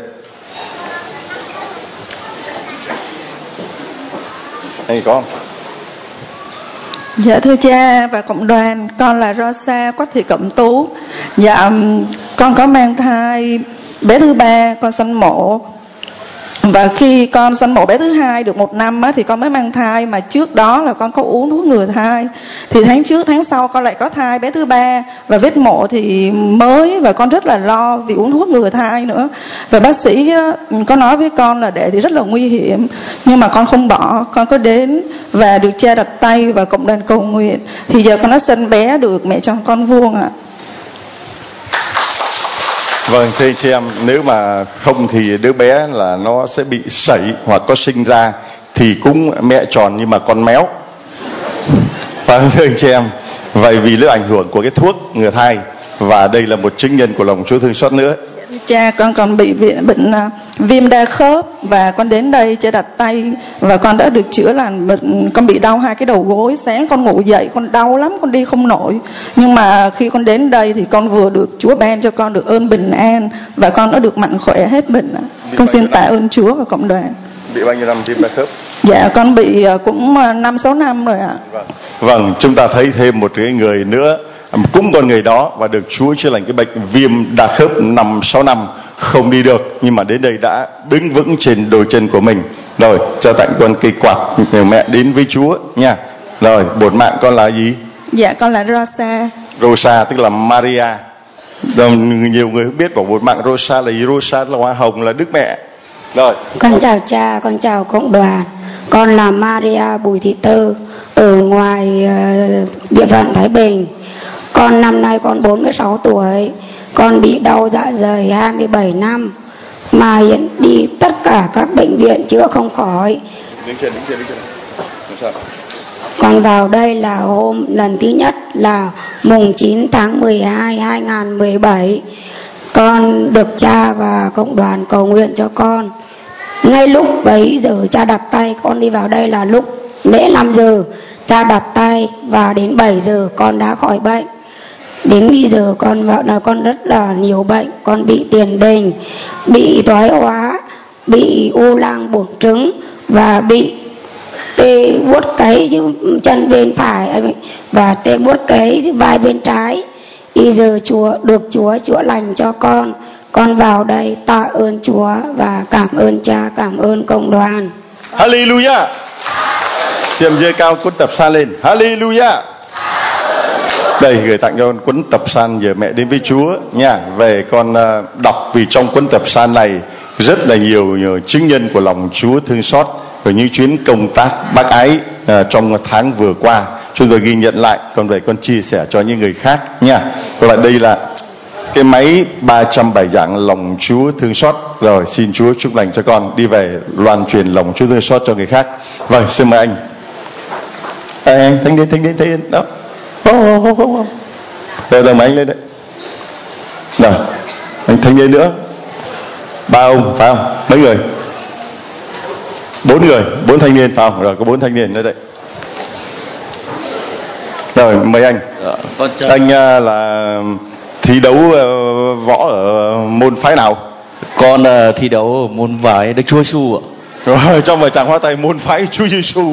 Đây có không? Dạ thưa cha và cộng đoàn, con là Rosa Quách Thị Cẩm Tú. Dạ con có mang thai bé thứ 3, con sanh mổ. Và khi con sanh mổ bé thứ 2 được 1 năm á, thì con mới mang thai. Mà trước đó là con có uống thuốc ngừa thai. Thì tháng trước tháng sau con lại có thai bé thứ 3. Và vết mổ thì mới, và con rất là lo vì uống thuốc ngừa thai nữa. Và bác sĩ có nói với con là để thì rất là nguy hiểm, nhưng mà con không bỏ. Con có đến và được cha đặt tay và cộng đoàn cầu nguyện, thì giờ con đã sinh bé được mẹ chồng con vuông ạ. Vâng, thưa chị em, nếu mà không thì đứa bé là nó sẽ bị sẩy, hoặc có sinh ra thì cũng mẹ tròn nhưng mà con méo. Vâng, thưa anh chị em, vậy vì lấy ảnh hưởng của cái thuốc ngừa thai, và đây là một chứng nhân của lòng Chúa thương xót nữa. Cha con còn bị bệnh viêm đa khớp, và con đến đây cha đặt tay và con đã được chữa lành bệnh. Con bị đau 2 cái đầu gối, sáng con ngủ dậy con đau lắm, con đi không nổi. Nhưng mà khi con đến đây thì con vừa được Chúa ban cho con được ơn bình an, và con đã được mạnh khỏe hết bệnh. Con xin tạ ơn Chúa và cộng đoàn. Bị bao nhiêu năm viêm đa khớp? Dạ con bị cũng 5-6 năm rồi ạ. Vâng, chúng ta thấy thêm một cái người nữa cũng con người đó và được Chúa chữa lành cái bệnh viêm đa khớp 5-6 năm không đi được, nhưng mà đến đây đã đứng vững trên đôi chân của mình. Rồi cho tặng con cây quạt mẹ đến với Chúa nha. Rồi bổn mạng con là gì? Dạ con là Rosa. Rosa tức là Maria. Rồi, nhiều người không biết bảo bổn mạng Rosa là gì. Rosa là hoa hồng, là Đức Mẹ. Rồi con chào cha, con chào cộng đoàn. Con là Maria Bùi Thị Tư, ở ngoài địa phận Thái Bình. Con năm nay con 46 tuổi. Con bị đau dạ dày 27 năm, mà hiện đi tất cả các bệnh viện chữa không khỏi. Con vào đây là hôm lần thứ nhất là mùng 9 tháng 12 2017. Con được cha và cộng đoàn cầu nguyện cho con. Ngay lúc bấy giờ cha đặt tay, con đi vào đây là lúc lễ 5 giờ. Cha đặt tay và đến 7 giờ con đã khỏi bệnh. Đến bây giờ con vào là con rất là nhiều bệnh. Con bị tiền đình, bị thoái hóa, bị u lang buồng trứng, và bị tê buốt cái chân bên phải, và tê buốt cái vai bên trái. Bây giờ Chúa được Chúa chữa lành cho con. Con vào đây tạ ơn Chúa và cảm ơn cha, cảm ơn cộng đoàn. Hallelujah. Chiêm dơ cao cuốn tập san lên. Hallelujah. Đây gửi tặng cho con cuốn tập san giờ mẹ đến với Chúa nha. Về con đọc, vì trong cuốn tập san này rất là nhiều chứng nhân của lòng Chúa thương xót về những chuyến công tác bác ái trong tháng vừa qua. Chúng tôi ghi nhận lại, còn về con chia sẻ cho những người khác nha. Và đây là cái máy 300 bài giảng lòng Chúa thương xót. Rồi xin Chúa chúc lành cho con đi về loan truyền lòng Chúa thương xót cho người khác. Vâng, xin mời anh. Anh thanh niên đó. Rồi đồng anh lên đấy. Rồi anh thanh niên nữa. 3 ông phải không? Mấy người? 4 người, 4 thanh niên phải không? Rồi có 4 thanh niên nữa đấy. Rồi mời anh. Anh là thi đấu võ ở môn phái nào? Con thi đấu ở môn phái Đức Chúa Giêsu ạ. Rồi trong bài tràng hoa tay môn phái Chúa Giêsu.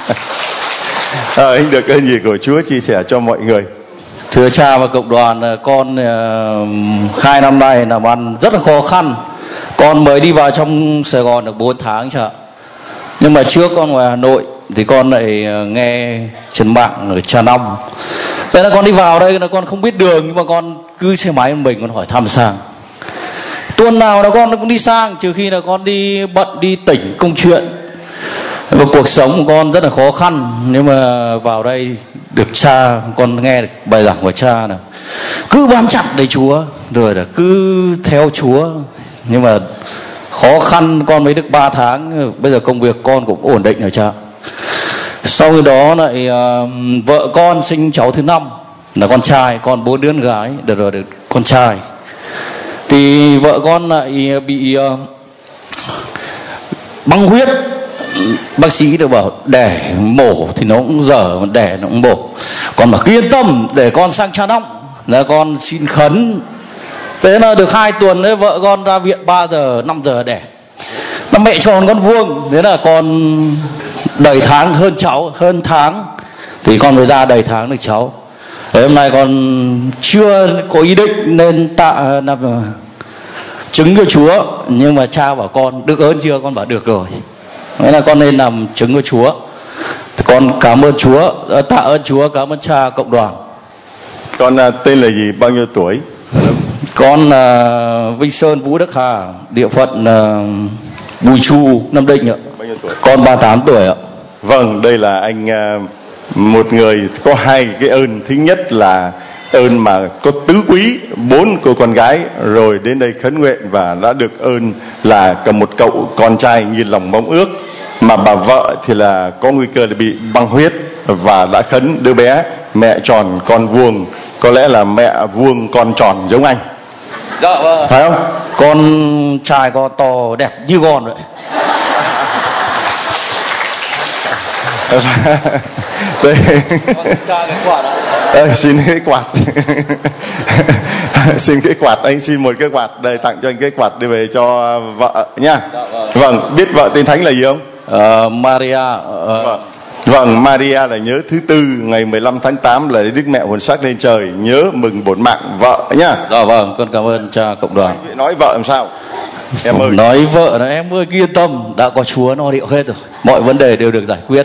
Anh được ơn gì của Chúa chia sẻ cho mọi người? Thưa cha và cộng đoàn, con 2 năm nay làm ăn rất là khó khăn. Con mới đi vào trong Sài Gòn được 4 tháng cha. Nhưng mà trước con ngoài Hà Nội thì con lại nghe trên mạng ở Trà Năm. Thế là con đi vào đây là con không biết đường, nhưng mà con cứ xe máy mình con hỏi thăm sang. Tuần nào là con cũng đi sang, trừ khi là con đi bận đi tỉnh công chuyện. Và cuộc sống của con rất là khó khăn. Nhưng mà vào đây được cha, con nghe được bài giảng của cha này, cứ bám chặt lấy Chúa, rồi là cứ theo Chúa. Nhưng mà khó khăn con mới được 3 tháng, bây giờ công việc con cũng ổn định rồi cha. Sau khi đó lại vợ con sinh cháu thứ 5 là con trai, con 4 đứa con gái, được con trai. Thì vợ con lại bị băng huyết. Bác sĩ được bảo đẻ mổ thì nó cũng dở, mà đẻ nó cũng mổ. Con bảo cứ yên tâm, để con sang Trà Năm là con xin khấn. Thế là được 2 tuần đấy, vợ con ra viện 3 giờ 5 giờ đẻ. Nó mẹ tròn con vuông, thế là con đầy tháng hơn cháu, hơn tháng thì con mới ra đầy tháng được cháu. Thế hôm nay con chưa có ý định nên làm chứng cho Chúa, nhưng mà cha bảo con được ơn chưa, con bảo được rồi. Thế là con nên làm chứng của Chúa. Con cảm ơn Chúa, tạ ơn Chúa, cảm ơn cha, cộng đoàn. Con tên là gì, bao nhiêu tuổi? Con Vinh Sơn, Vũ Đức Hà, địa phận Bùi Chu, Nam Định ạ. Bao nhiêu tuổi? Con 38 tuổi ạ. Vâng, đây là anh, một người có 2 cái ơn. Thứ nhất là ơn mà có tứ quý, 4 cô con gái rồi đến đây khấn nguyện và đã được ơn là cầm một cậu con trai như lòng mong ước. Mà bà vợ thì là có nguy cơ là bị băng huyết và đã khấn đứa bé mẹ tròn con vuông, có lẽ là mẹ vuông con tròn giống anh. Dạ vâng. Phải không? Con trai con to đẹp như con vậy. Đây. Cha cái quạt ạ. Xin cái quạt. Xin cái quạt, anh xin một cái quạt đây, tặng cho anh cái quạt đi về cho vợ nha. Vâng, biết vợ tên thánh là gì không? Maria. Vâng, Maria là nhớ thứ Tư ngày 15 tháng 8 là Đức Mẹ hồn xác lên trời, nhớ mừng bổn mạng vợ nhá. Dạ vâng, con cảm ơn cha, cộng đoàn. Nói vợ làm sao? Em ơi. Nói vợ là em ơi yên tâm, đã có Chúa lo liệu hết rồi, mọi vấn đề đều được giải quyết.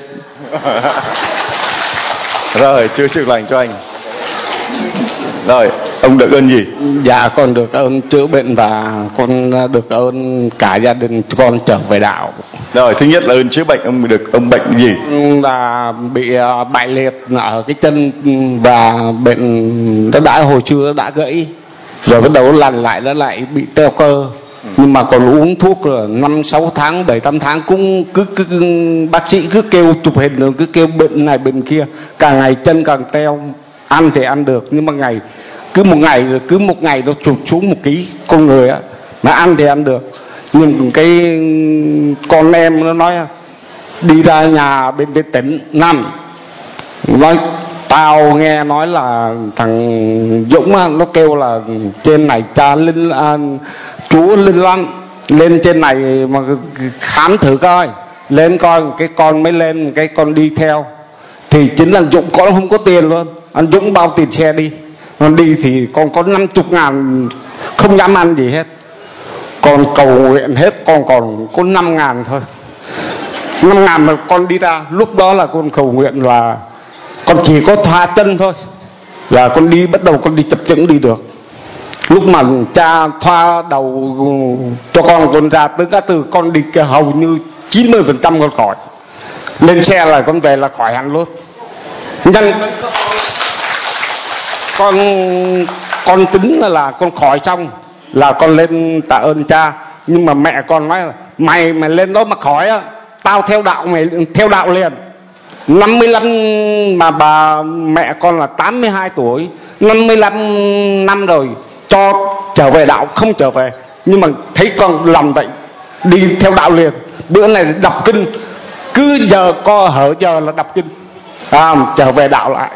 Rồi, chưa chữa lành cho anh. Rồi, ông được ơn gì? Dạ, con được ơn chữa bệnh và con được ơn cả gia đình con trở về đạo. Rồi, thứ nhất là ơn chữa bệnh, ông bệnh gì? Là bị bại liệt ở cái chân và bệnh nó đã hồi trưa đã gãy. Rồi bắt đầu lành lại nó lại bị teo cơ. Nhưng mà còn uống thuốc là 5-6 tháng, 7-8 tháng cũng cứ bác sĩ cứ kêu chụp hình rồi cứ kêu bệnh này bệnh kia, càng ngày chân càng teo. Ăn thì ăn được nhưng mà cứ một ngày nó tụt xuống 1 ký con người á, mà ăn thì ăn được. Nhưng cái con em nó nói đi ra nhà bệnh viện tỉnh nằm, nói tao nghe nói là thằng Dũng á, nó kêu là trên này cha Linh Chúa Linh Lăng lên trên này mà khám thử coi, lên coi cái con mới lên, cái con đi theo thì chính là Dũng con không có tiền luôn. Anh Dũng bao tiền xe đi, con đi thì con có 50.000, không dám ăn gì hết, con cầu nguyện hết, con còn có 5.000 thôi. 5.000 mà con đi ra, lúc đó là con cầu nguyện là con chỉ có thoa chân thôi là con đi, bắt đầu con đi chập chững đi được. Lúc mà cha thoa đầu cho con ra tới cả từ con đi hầu như 90% con khỏi. Lên xe là con về là khỏi hẳn luôn. Nhân con tính là con khỏi xong là con lên tạ ơn cha, nhưng mà mẹ con nói là mày lên đó mà khỏi á, tao theo đạo mày, theo đạo liền. 55 mà bà mẹ con là 82 tuổi, 55 năm rồi cho trở về đạo không trở về, nhưng mà thấy con lòng vậy đi theo đạo liền. Bữa này đọc kinh, cứ giờ co hở giờ là đọc kinh, trở về đạo lại.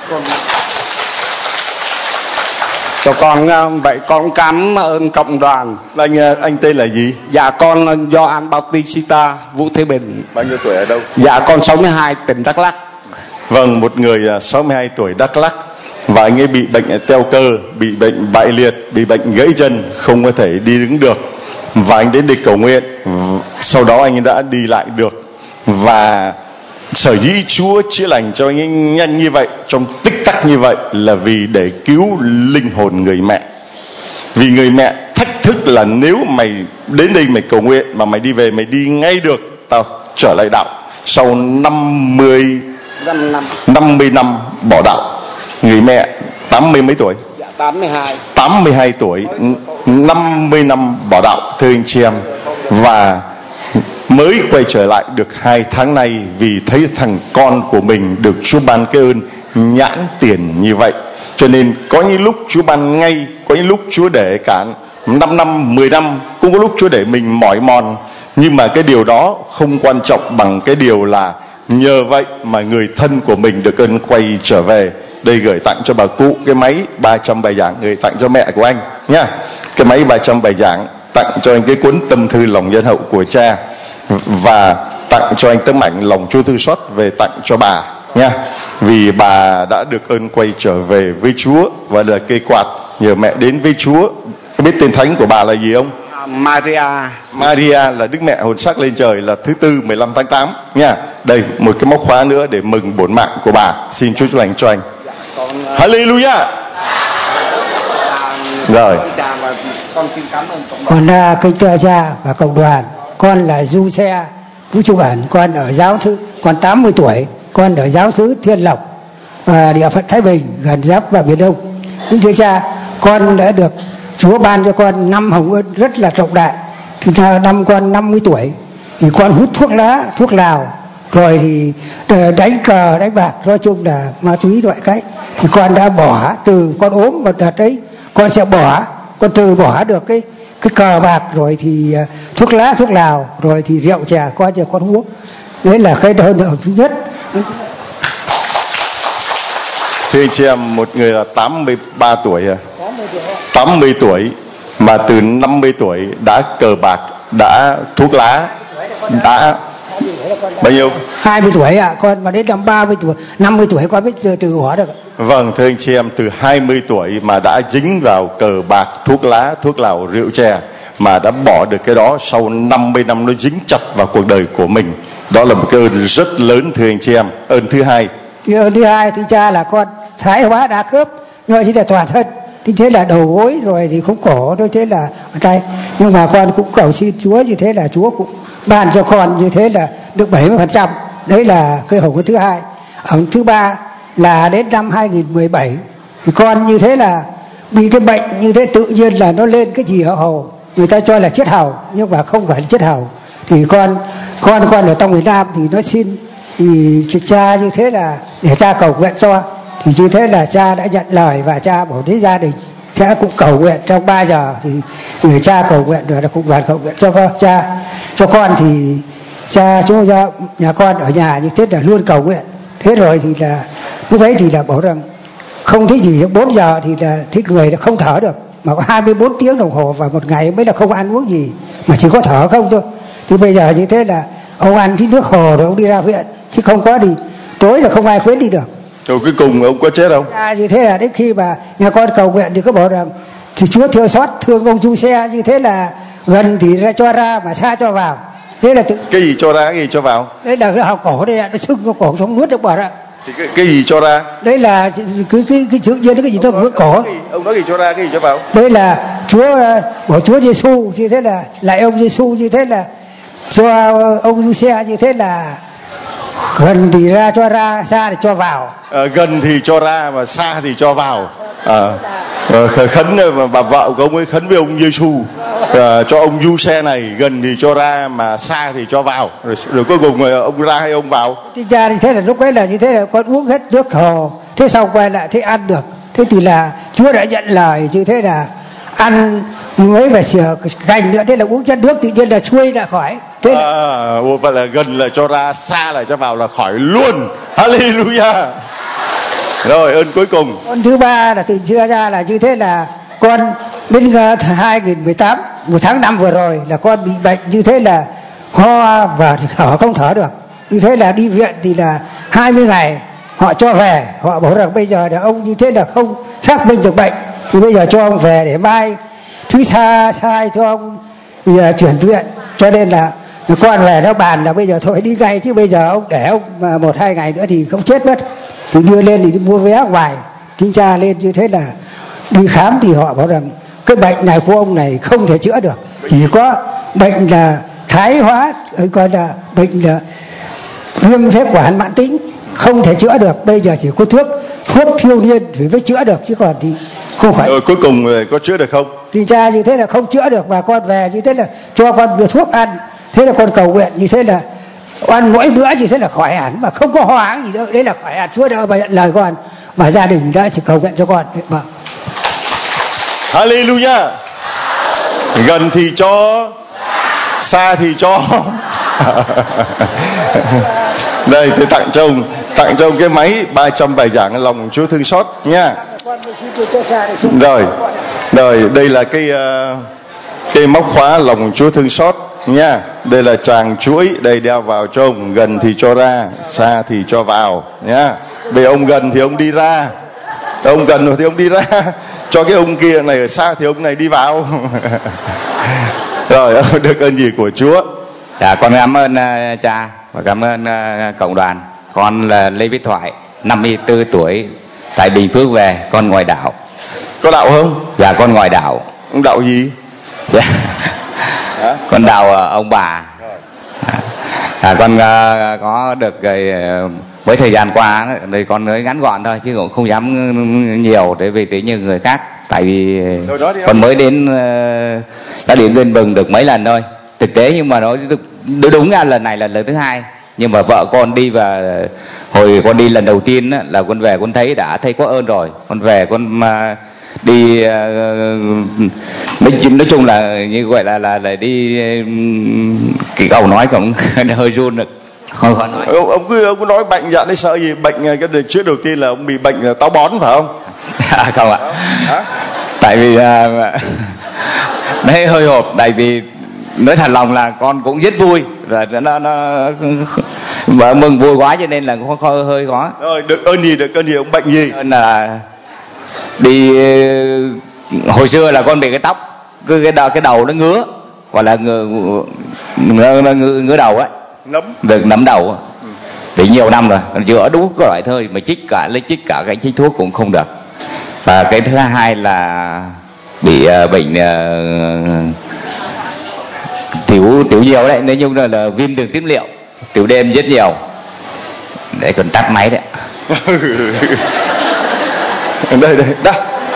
Cho con vậy con cảm ơn cộng đoàn. Anh tên là gì? Dạ con Gioan Bautista, Vũ Thế Bình. Bao nhiêu tuổi ở đâu? Dạ con 62, tỉnh Đắk Lắk. Vâng, một người 62 tuổi Đắk Lắk và anh ấy bị bệnh teo cơ, bị bệnh bại liệt, bị bệnh gãy chân, không có thể đi đứng được. Và anh đến để cầu nguyện, sau đó anh ấy đã đi lại được. Và sở dĩ Chúa chữa lành cho anh nhanh như vậy, trong tích tắc như vậy, là vì để cứu linh hồn người mẹ. Vì người mẹ thách thức là nếu mày đến đây mày cầu nguyện mà mày đi về mày đi ngay được, tao trở lại đạo. Sau 50 năm bỏ đạo. Người mẹ 80 mấy tuổi? 82 tuổi, 50 năm bỏ đạo, thưa anh chị em. Và mới quay trở lại được 2 tháng nay vì thấy thằng con của mình được Chúa ban cái ơn nhãn tiền như vậy. Cho nên có những lúc Chúa ban ngay, có những lúc Chúa để cả 5 năm, 10 năm, cũng có lúc Chúa để mình mỏi mòn. Nhưng mà cái điều đó không quan trọng bằng cái điều là nhờ vậy mà người thân của mình được ơn quay trở về. Đây gửi tặng cho bà cụ cái máy 300 bài giảng, gửi tặng cho mẹ của anh nha. Cái máy 300 bài giảng, tặng cho anh cái cuốn Tâm thư lòng nhân hậu của cha, và tặng cho anh tấm ảnh lòng Chúa thương xót về tặng cho bà nha. Vì bà đã được ơn quay trở về với Chúa và là cây quạt nhờ mẹ đến với Chúa. Biết tên thánh của bà là gì không? Maria là Đức Mẹ hồn xác lên trời, là thứ Tư 15 tháng 8 nha. Đây một cái móc khóa nữa để mừng bổn mạng của bà. Xin Chúa chúc lành cho anh. Hallelujah. Rồi. Con kính thưa cha và cộng đoàn, con là Du Xe Vũ Trung Ẩn, con ở giáo xứ, con 80 tuổi, con ở giáo xứ Thiên Lộc, địa phận Thái Bình, gần giáp vào Biển Đông. Kính thưa cha, con đã được Chúa ban cho con năm hồng ân rất là trọng đại. Thì năm con 50 tuổi thì con hút thuốc lá, thuốc lào, rồi thì đánh cờ, đánh bạc, nói chung là ma túy loại cái. Thì con đã bỏ, từ con ốm một đợt đấy, con sẽ bỏ, con từ bỏ được cái cờ bạc, rồi thì thuốc lá, thuốc lào, rồi thì rượu chè, con uống. Đấy là cái đơn thứ nhất. Thưa anh chị em, một người là 83 tuổi 80 tuổi mà từ 50 tuổi đã cờ bạc, đã thuốc lá, đã bao nhiêu? 20 tuổi ạ, con mà đến năm 30 tuổi, 50 tuổi con mới từ bỏ được. Vâng, thưa anh chị em, từ 20 tuổi mà đã dính vào cờ bạc, thuốc lá, thuốc lào, rượu chè, mà đã bỏ được cái đó sau 50 năm nó dính chặt vào cuộc đời của mình. Đó là một cái ơn rất lớn, thưa anh chị em. Ơn thứ hai. Ơn thứ hai thì cha là con thái hóa đa khớp, nhưng mà chỉ là toàn thân. Thì thế là đầu gối, rồi thì không cổ, thôi thế là tay. Nhưng mà con cũng cầu xin Chúa như thế là Chúa cũng ban cho con như thế là được 70%. Đấy là cái hồng ân thứ hai. Hồng thứ ba là đến năm 2017 thì con như thế là bị cái bệnh như thế, tự nhiên là nó lên cái gì ở hầu, người ta cho là chết hầu nhưng mà không phải là chết hầu. Thì con ở trong miền Nam thì nó xin thì cha như thế là để cha cầu nguyện cho, thì như thế là cha đã nhận lời và cha bảo đến gia đình cha cũng cầu nguyện trong 3 giờ thì người cha cầu nguyện rồi là cũng đoàn cầu nguyện cho con, cha cho con thì cha chúng ta nhà con ở nhà như thế là luôn cầu nguyện. Thế rồi thì là lúc ấy thì là bảo rằng không thích gì, 4 giờ thì là thích người là không thở được, mà có 24 tiếng đồng hồ và một ngày mới là không ăn uống gì mà chỉ có thở không thôi. Thì bây giờ như thế là ông ăn tí nước hồ rồi ông đi ra viện, chứ không có đi tối là không ai khuyến đi được. Rồi cuối cùng ông có chết không? Như thế là đến khi mà nhà con cầu nguyện thì có bảo rằng thì Chúa thương xót thương ông Du Xe, như thế là gần thì ra cho ra mà xa cho vào. Thế là cái gì cho ra, cái gì cho vào? Đấy là cái hào cổ đây, nó sưng cái cổ xong nuốt được bỏ ra. Thì cái gì cho ra? Đấy là cái chữ nhiên cái gì thôi nuốt cổ. Ông nói gì cho ra, cái gì cho vào? Đấy là Chúa của Chúa Giêsu, như thế là lại ông Giêsu, như thế là cho ông Du Xe, như thế là gần thì ra cho ra, xa thì cho vào. Gần thì cho ra mà xa thì cho vào. Khấn mà bà vợ của ông ấy khấn với ông Giêsu cho ông Du Xe này gần thì cho ra mà xa thì cho vào. Rồi cuối cùng ông ra hay ông vào? Thì cha thì thế là lúc ấy là như thế là con uống hết nước hồ, thế sau quay lại thế ăn được. Thế thì là Chúa đã nhận lời, như thế là ăn mới phải sửa cành nữa, thế là uống chất nước tự nhiên là xuôi là khỏi. Thế vậy là gần là cho ra, xa là cho vào là khỏi luôn. Hallelujah. Rồi ơn cuối cùng. Ơn thứ ba là từ xưa ra là như thế là con đến 2018 1 tháng 5 vừa rồi là con bị bệnh như thế là ho và thở không thở được. Như thế là đi viện thì là 20 ngày họ cho về, họ bảo rằng bây giờ là ông như thế là không xác minh được bệnh, thì bây giờ cho ông về để mai thứ sai cho ông chuyển viện. Cho nên là Con về nó bàn là bây giờ thôi đi ngay, chứ bây giờ ông để ông 1-2 ngày nữa thì không chết mất. Thì đưa lên thì đi mua vé ngoài, chính cha lên như thế là đi khám thì họ bảo rằng cái bệnh này của ông này không thể chữa được, chỉ có bệnh là thái hóa, gọi là bệnh là viêm phế quản mãn tính, không thể chữa được. Bây giờ chỉ có thuốc thiêu niên thì mới chữa được, chứ còn thì không phải. Rồi cuối cùng có chữa được không? Thì cha như thế là không chữa được, và con về như thế là cho con đưa thuốc ăn, thế là con cầu nguyện như thế là ăn mỗi bữa như thế là khỏi hẳn, mà không có ho áng gì đâu, đấy là khỏi hẳn. Chúa đã nhận lời con, mà gia đình đã chỉ cầu nguyện cho con. Hallelujah. Gần thì cho, xa thì cho. Đây tôi tặng cho ông cái máy 300 bài giảng lòng Chúa thương xót nha. Rồi đây là cái móc khóa lòng Chúa thương xót nha. Đây là tràng chuỗi, đây đeo vào cho ông, gần thì cho ra, xa thì cho vào nha. Bây giờ ông gần thì ông đi ra, ông gần thì ông đi ra, cho cái ông kia này ở xa thì ông này đi vào. Rồi được ơn gì của Chúa. Dạ, con cảm ơn cha và cảm ơn cộng đoàn. Con là Lê Viết Thoại, 54 tuổi, tại Bình Phước về, con ngoài đảo. Có đạo không? Dạ, con ngoài đảo. Ông đạo gì? Dạ. Con đạo ông bà. Con có được với thời gian qua thì con nói ngắn gọn thôi, chứ cũng không dám nhiều để vì tí như người khác. Tại vì con mới đã đến Bên Bừng được mấy lần thôi. Thực tế nhưng mà nói đúng ra lần này là lần thứ 2. Nhưng mà vợ con đi, và hồi con đi lần đầu tiên là con về con thấy có ơn rồi. Con về con đi nói chung là như vậy là đi cái câu nói cũng hơi run được. Không nói. Ông cứ nói bệnh dặn đấy, sợ gì? Bệnh cái đợt trước đầu tiên là ông bị bệnh táo bón phải không? Không ạ. Tại vì đấy hơi hộp, tại vì nói thật lòng là con cũng rất vui, rồi nó mừng vui quá cho nên là cũng hơi khó. Rồi được ơn gì ông bệnh gì? Là đi hồi xưa là con bị cái tóc cái đầu nó ngứa, gọi là ngứa đầu ấy, được nấm đầu. Thì nhiều năm rồi, chữa đúng cái loại thôi mà chích cả cái chích thuốc cũng không được. Và cái thứ hai là bị bệnh tiểu nhiều đấy, nói chung là viêm đường tiết niệu, tiểu đêm rất nhiều. Để còn tắt máy đấy. đây đắt.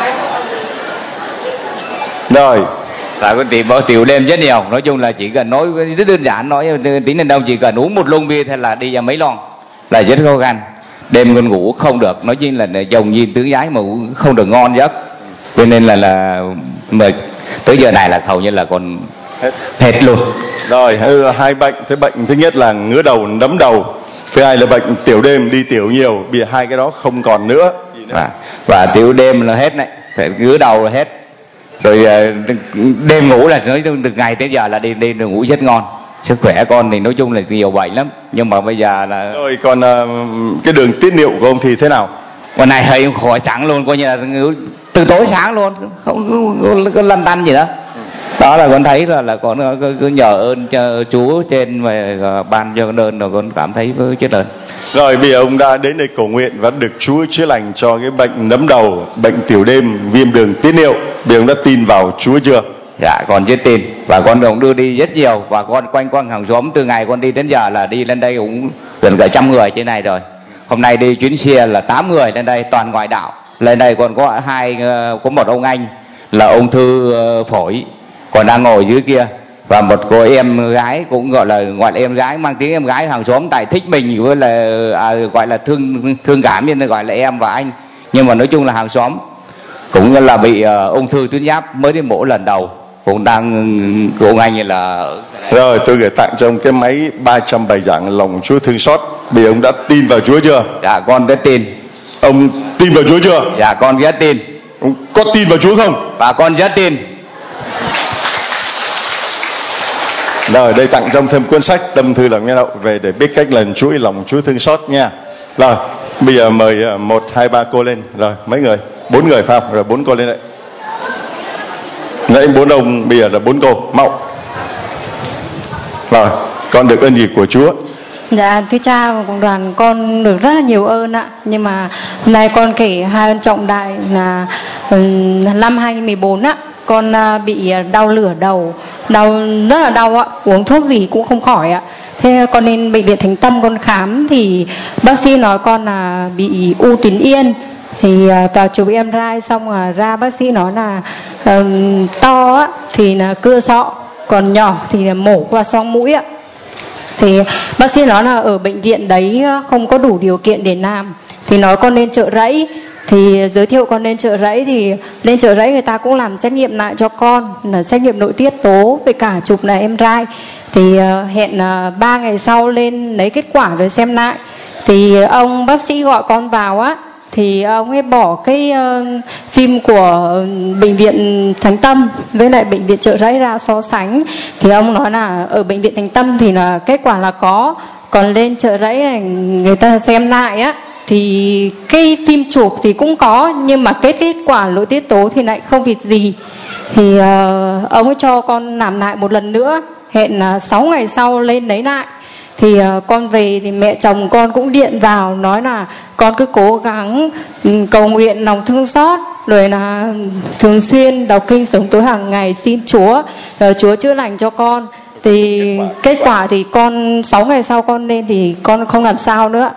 Rồi. Và con tiểu đêm rất nhiều. Nói chung là chỉ cần nói rất đơn giản, nói tính đến đâu chỉ cần uống một lon bia hay là đi ra mấy lon là rất khó khăn. Đêm con ngủ không được, nói chung là chồng nhìn tướng gái mà không được ngon giấc. Cho nên là mà tới giờ này là hầu như là còn hết luôn. Rồi hai bệnh. Thế bệnh thứ nhất là ngứa đầu, nấm đầu. Thứ hai là bệnh tiểu đêm, đi tiểu nhiều. Bây giờ hai cái đó không còn nữa. Và tiểu đêm là hết đấy, ngứa đầu là hết. Rồi đêm ngủ là nói chung từ ngày đến giờ là đi ngủ rất ngon. Sức khỏe con thì nói chung là nhiều bệnh lắm, nhưng mà bây giờ là. Rồi còn cái đường tiết niệu của ông thì thế nào? Con này hơi khỏi trắng luôn, coi như là từ tối sáng luôn, không có lăn tăn gì đó. Đó là con thấy là con cứ nhờ ơn cho Chúa trên và ban cho con ơn, rồi con cảm thấy với chết ơn. Rồi bây giờ ông đã đến đây cầu nguyện và được Chúa chữa lành cho cái bệnh nấm đầu, bệnh tiểu đêm, viêm đường tiết niệu. Bây giờ ông đã tin vào Chúa chưa? Dạ con rất tin, và con cũng đưa đi rất nhiều, và con quanh hàng xóm từ ngày con đi đến giờ là đi lên đây cũng gần cả 100 người trên này rồi. Hôm nay đi chuyến xe là 8 người lên đây, toàn ngoại đạo. Lên đây còn có một ông anh là ung thư phổi còn đang ngồi dưới kia, và một cô em gái cũng gọi là em gái, mang tiếng em gái hàng xóm, tại thích mình với là gọi là thương cảm nên gọi là em và anh, nhưng mà nói chung là hàng xóm, cũng là bị ung thư tuyến giáp, mới đi mổ lần đầu, cũng đang cô anh là. Rồi tôi gửi tặng cho ông cái máy 300 bài giảng lòng Chúa thương xót. Bây giờ ông đã tin vào Chúa chưa? Dạ con rất tin. Ông tin vào Chúa chưa? Dạ con rất tin. Ông có tin vào Chúa không? Và con rất tin. Rồi đây tặng cho ông thêm cuốn sách Tâm thư lòng nghe đậu về để biết cách lần chuỗi lòng Chúa thương xót nha. Rồi bây giờ mời 1, 2, 3 cô lên. Rồi mấy người? 4 người phải không? Rồi 4 cô lên đấy. Nãy 4 ông, bây giờ là 4 cô. Mau. Rồi Con được ơn gì của Chúa? Dạ thưa cha và cộng đoàn, con được rất là nhiều ơn ạ. Nhưng mà hôm nay con kể hai ơn trọng đại là năm 2014 á, con bị đau lửa đầu, đau rất là đau ạ, uống thuốc gì cũng không khỏi ạ. Thế con lên bệnh viện Thánh Tâm con khám thì bác sĩ nói con là bị u tuyến yên. Thì vào chụp MRI xong ra bác sĩ nói là to á thì là cưa sọ, còn nhỏ thì là mổ qua xoang mũi ạ. Thì bác sĩ nói là ở bệnh viện đấy không có đủ điều kiện để làm, thì nói con lên Chợ Rẫy, thì giới thiệu con lên Chợ Rẫy. Thì lên Chợ Rẫy người ta cũng làm xét nghiệm lại cho con, là xét nghiệm nội tiết tố với cả chụp là MRI. Thì hẹn 3 ngày sau lên lấy kết quả rồi xem lại. Thì ông bác sĩ gọi con vào á, thì ông ấy bỏ cái phim của bệnh viện Thánh Tâm với lại bệnh viện Chợ Rẫy ra so sánh. Thì ông nói là ở bệnh viện Thánh Tâm thì là kết quả là có, còn lên Chợ Rẫy người ta xem lại á thì cái phim chụp thì cũng có, nhưng mà kết quả nội tiết tố thì lại không việc gì. Thì ông ấy cho con làm lại một lần nữa, hẹn 6 ngày sau lên lấy lại. Thì con về thì mẹ chồng con cũng điện vào nói là con cứ cố gắng cầu nguyện lòng thương xót, rồi là thường xuyên đọc kinh sớm tối hàng ngày, xin Chúa Chúa chữa lành cho con. Thì kết quả thì con 6 ngày sau con lên thì con không làm sao nữa.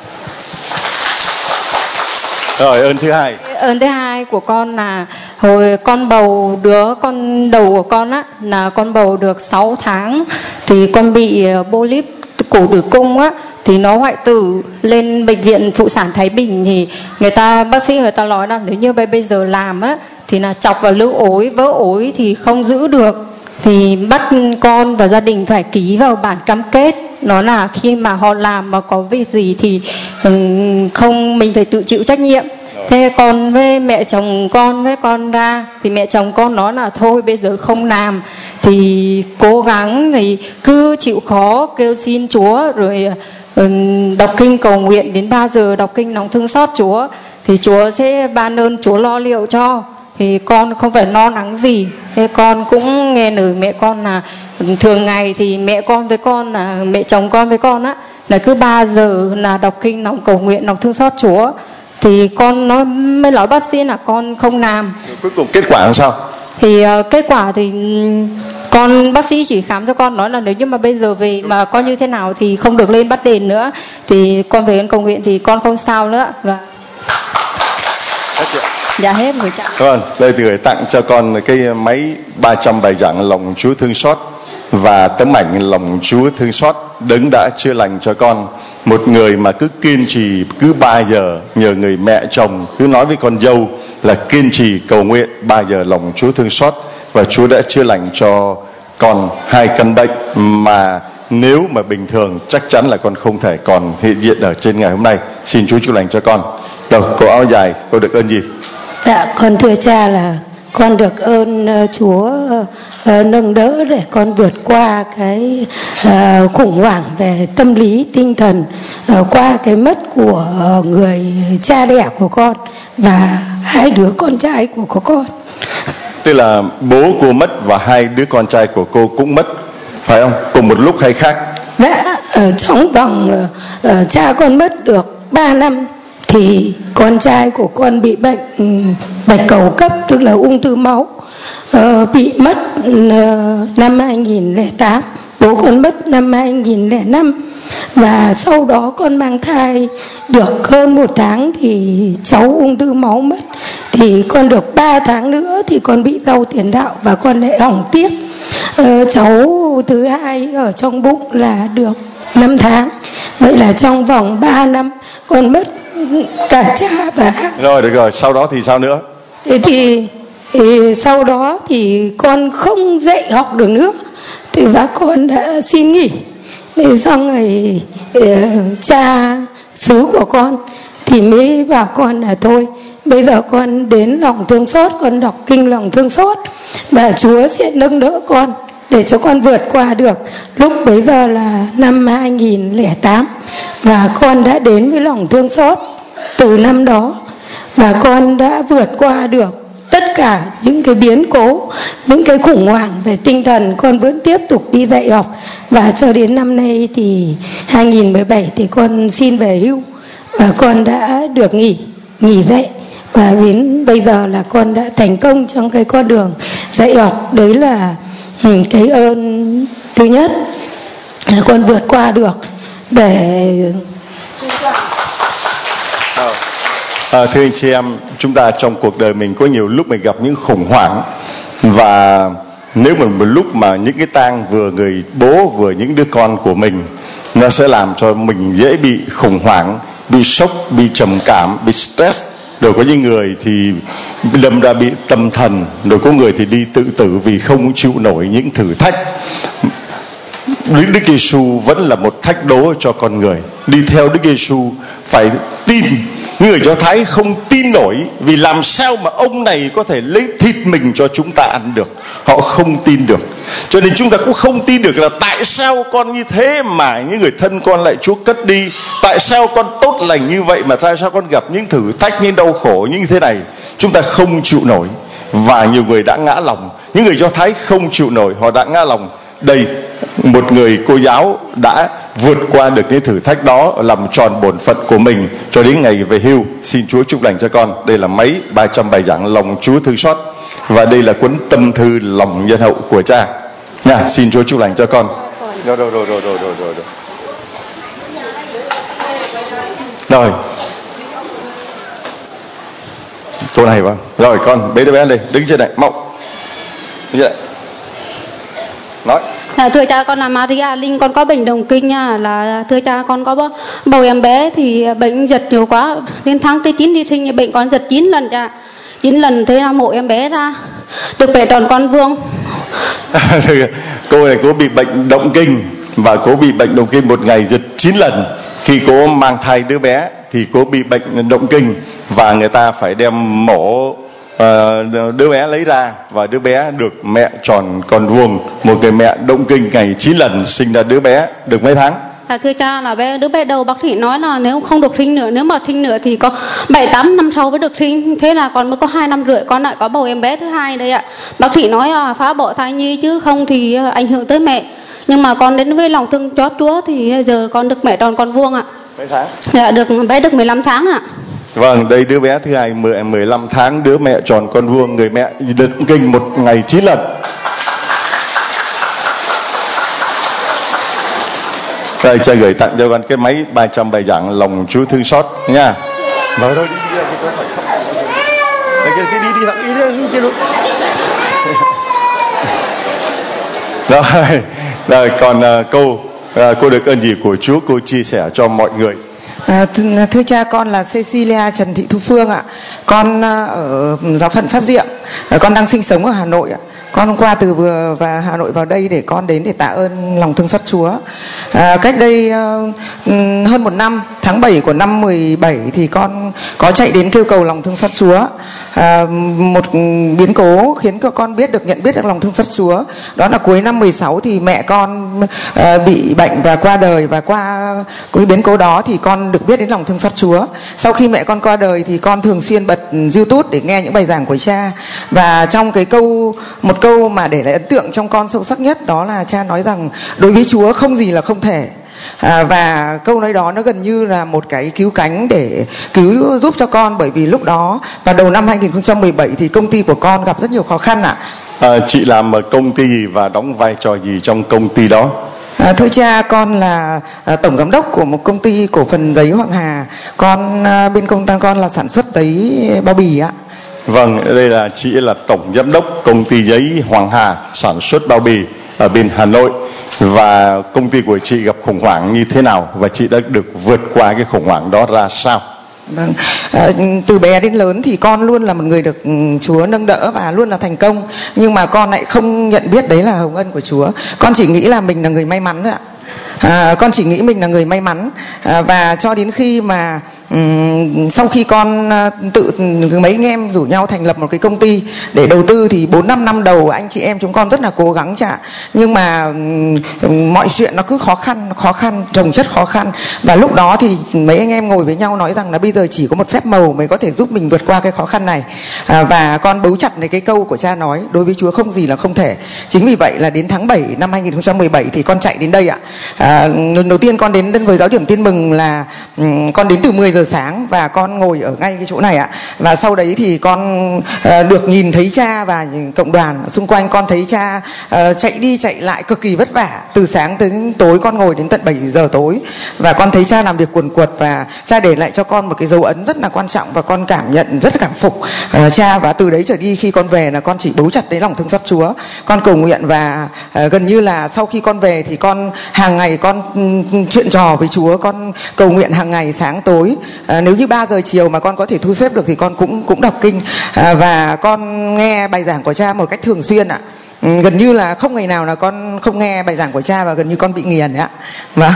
Rồi ơn thứ hai. Ơn thứ hai của con là hồi con bầu đứa con đầu của con á, là con bầu được 6 tháng thì con bị polyp cổ tử cung á, thì nó hoại tử. Lên bệnh viện phụ sản Thái Bình thì bác sĩ người ta nói là nếu như bây giờ làm á thì là chọc vào lỗ ối, vỡ ối thì không giữ được, thì bắt con và gia đình phải ký vào bản cam kết, nó là khi mà họ làm mà có việc gì thì không, mình phải tự chịu trách nhiệm. Thế con với mẹ chồng con với con ra thì mẹ chồng con nói là thôi bây giờ không làm, thì cố gắng thì cứ chịu khó kêu xin Chúa, rồi đọc kinh cầu nguyện đến 3 giờ đọc kinh lòng thương xót Chúa, thì Chúa sẽ ban ơn, Chúa lo liệu cho. Thì con không phải lo lắng gì. Thế con cũng nghe lời mẹ con là thường ngày thì mẹ con với con là mẹ chồng con với con á là cứ 3 giờ là đọc kinh lòng cầu nguyện lòng thương xót Chúa. Thì con mới nói bác sĩ là con không làm. Cuối cùng kết quả làm sao? Thì kết quả thì con bác sĩ chỉ khám cho con nói là nếu như mà bây giờ về mà coi như thế nào thì không được lên Bắt Đền nữa, thì con về cầu nguyện thì con không sao nữa. Và dạ hết rồi cha. Vâng, đây thì gửi tặng cho con cái máy 300 bài giảng lòng Chúa thương xót và tấm ảnh lòng Chúa thương xót đấng đã chữa lành cho con. Một người mà cứ kiên trì cứ 3 giờ, nhờ người mẹ chồng cứ nói với con dâu là kiên trì cầu nguyện 3 giờ lòng Chúa thương xót, và Chúa đã chữa lành cho con 2 căn bệnh mà nếu mà bình thường chắc chắn là con không thể còn hiện diện ở trên ngày hôm nay. Xin Chúa chữa lành cho con. Đâu, cô áo dài, cô được ơn gì? Dạ, con thưa cha là con được ơn Chúa nâng đỡ để con vượt qua cái khủng hoảng về tâm lý tinh thần, qua cái mất của người cha đẻ của con và 2 đứa con trai của con. Tức là bố cô mất và 2 đứa con trai của cô cũng mất, phải không? Cùng một lúc hay khác? Dạ, ở trong vòng cha con mất được 3 năm thì con trai của con bị bệnh bạch cầu cấp, tức là ung thư máu, bị mất năm 2008, bố con mất năm 2005. Và sau đó con mang thai được hơn 1 tháng thì cháu ung thư máu mất. Thì con được 3 tháng nữa thì con bị đau tiền đạo và con lại hỏng tiếp. Cháu thứ hai ở trong bụng là được 5 tháng. Vậy là trong vòng 3 năm con mất cả cha và... Rồi được rồi, sau đó thì sao nữa? Thế thì sau đó thì con không dạy học được nữa, thì và con đã xin nghỉ. Thì xong rồi cha xứ của con thì mới bảo con là thôi bây giờ con đến lòng thương xót, con đọc kinh lòng thương xót và Chúa sẽ nâng đỡ con để cho con vượt qua được. Lúc bấy giờ là năm 2008 và con đã đến với lòng thương xót từ năm đó và con đã vượt qua được tất tất cả những cái biến cố, những cái khủng hoảng về tinh thần, con vẫn tiếp tục đi dạy học. Và cho đến năm nay thì 2017 thì con xin về hưu và con đã được nghỉ dạy. Và đến bây giờ là con đã thành công trong cái con đường dạy học. Đấy là cái ơn thứ nhất là con vượt qua được để thưa anh chị em, chúng ta trong cuộc đời mình có nhiều lúc mình gặp những khủng hoảng, và nếu mà một lúc mà những cái tang vừa người bố vừa những đứa con của mình, nó sẽ làm cho mình dễ bị khủng hoảng, bị sốc, bị trầm cảm, bị stress. Rồi có những người thì đâm ra bị tâm thần, rồi có người thì đi tự tử vì không chịu nổi những thử thách. Đức Giêsu vẫn là một thách đố cho con người. Đi theo Đức Giêsu phải tin. Người Do Thái không tin nổi, vì làm sao mà ông này có thể lấy thịt mình cho chúng ta ăn được. Họ không tin được. Cho nên chúng ta cũng không tin được là tại sao con như thế mà những người thân con lại Chúa cất đi. Tại sao con tốt lành như vậy mà tại sao con gặp những thử thách, những đau khổ như thế này. Chúng ta không chịu nổi. Và nhiều người đã ngã lòng. Những người Do Thái không chịu nổi, họ đã ngã lòng. Đây, một người cô giáo đã vượt qua được những thử thách đó, làm tròn bổn phận của mình cho đến ngày về hưu. Xin Chúa chúc lành cho con. Đây là mấy 300 bài giảng lòng Chúa thương xót, và đây là cuốn tâm thư lòng nhân hậu của cha nha. Xin Chúa chúc lành cho con. Rồi cô này vào. Rồi con bế đứa bé lên, đứng trên này, mau đứng dậy. Nói. Thưa cha, con là Maria Linh, con có bệnh đồng kinh nha. Là thưa cha, con có bầu em bé thì bệnh giật nhiều quá, đến tháng thứ 9 đi sinh bệnh con giật 9 lần cha. 9 lần thế là mổ em bé ra được bẻ tròn con vương. Cô này cô bị bệnh động kinh, và cô bị bệnh động kinh một ngày giật 9 lần. Khi cô mang thai đứa bé thì cô bị bệnh động kinh, và người ta phải đem mổ đứa bé lấy ra, và đứa bé được mẹ tròn con vuông. Một người mẹ động kinh ngày 9 lần sinh ra đứa bé được mấy tháng? Thưa cha, là đứa bé đầu bác sĩ nói là nếu không được sinh nữa, nếu mà sinh nữa thì có 7-8 năm sau mới được sinh. Thế là còn mới có 2 năm rưỡi con lại có bầu em bé thứ hai đây ạ. Bác sĩ nói phá bỏ thai nhi chứ không thì ảnh hưởng tới mẹ. Nhưng mà con đến với lòng thương chót Chúa thì giờ con được mẹ tròn con vuông ạ. Mấy tháng? Dạ, bé được 15 tháng ạ. Vâng, đây đứa bé thứ hai 15 tháng, đứa mẹ tròn con vuông, người mẹ động kinh một ngày 9 lần. Đây, cha gửi tặng cho con cái máy 300 bài giảng lòng Chúa thương xót nha. Rồi thôi, đi ra cái phải khóc. Đi thẳng đi ra kia luôn. Rồi còn cô được ơn gì của Chúa cô chia sẻ cho mọi người? Thưa cha, con là Cecilia Trần Thị Thu Phương ạ. Con ở giáo phận Phát Diệm. Con đang sinh sống ở Hà Nội ạ. Con hôm qua từ vừa và Hà Nội vào đây để con đến để tạ ơn lòng thương xót Chúa. Cách đây hơn một năm, tháng 7 của năm 17 thì con có chạy đến kêu cầu lòng thương xót Chúa. Một biến cố khiến cho con nhận biết được lòng thương xót Chúa. Đó là cuối năm 16 thì mẹ con bị bệnh và qua đời, và qua cái biến cố đó thì con được biết đến lòng thương xót Chúa. Sau khi mẹ con qua đời thì con thường xuyên bật YouTube để nghe những bài giảng của cha, và trong cái một câu mà để lại ấn tượng trong con sâu sắc nhất đó là cha nói rằng đối với Chúa không gì là không thể. Và câu nói đó nó gần như là một cái cứu cánh để cứu giúp cho con, bởi vì lúc đó vào đầu năm 2017 thì công ty của con gặp rất nhiều khó khăn ạ. Chị làm ở công ty gì và đóng vai trò gì trong công ty đó? Thưa cha, con là tổng giám đốc của một công ty cổ phần giấy Hoàng Hà. Bên công ty con là sản xuất giấy bao bì ạ. Vâng, đây là chị là tổng giám đốc công ty giấy Hoàng Hà sản xuất bao bì ở bên Hà Nội. Và công ty của chị gặp khủng hoảng như thế nào, và chị đã được vượt qua cái khủng hoảng đó ra sao? Vâng, từ bé đến lớn thì con luôn là một người được Chúa nâng đỡ và luôn là thành công. Nhưng mà con lại không nhận biết đấy là hồng ân của Chúa. Con chỉ nghĩ là mình là người may mắn thôi ạ. Con chỉ nghĩ mình là người may mắn, và cho đến khi mà sau khi con tự mấy anh em rủ nhau thành lập một cái công ty để đầu tư thì 4-5 năm đầu anh chị em chúng con rất là cố gắng trả, nhưng mà mọi chuyện nó cứ khó khăn chồng chất khó khăn. Và lúc đó thì mấy anh em ngồi với nhau nói rằng là bây giờ chỉ có một phép màu mới có thể giúp mình vượt qua cái khó khăn này. Và con bấu chặt lấy cái câu của cha nói, đối với Chúa không gì là không thể. Chính vì vậy là đến tháng 7 năm 2017 thì con chạy đến đây ạ. Lần đầu tiên con đến với Giáo điểm Tin Mừng là con đến từ 10 giờ sáng và con ngồi ở ngay cái chỗ này ạ. Và sau đấy thì con được nhìn thấy cha và cộng đoàn xung quanh. Con thấy cha chạy đi chạy lại cực kỳ vất vả, từ sáng tới tối con ngồi đến tận 7 giờ tối, và con thấy cha làm việc quần quật và cha để lại cho con một cái dấu ấn rất là quan trọng, và con cảm nhận rất là cảm phục cha. Và từ đấy trở đi khi con về là con chỉ bấu chặt lấy lòng thương xót Chúa, con cầu nguyện, và gần như là sau khi con về thì con hàng ngày con chuyện trò với Chúa, con cầu nguyện hàng ngày sáng tối. Nếu như 3 giờ chiều mà con có thể thu xếp được thì con cũng đọc kinh, và con nghe bài giảng của cha một cách thường xuyên ạ. Gần như là không ngày nào là con không nghe bài giảng của cha, và gần như con bị nghiền ạ. Và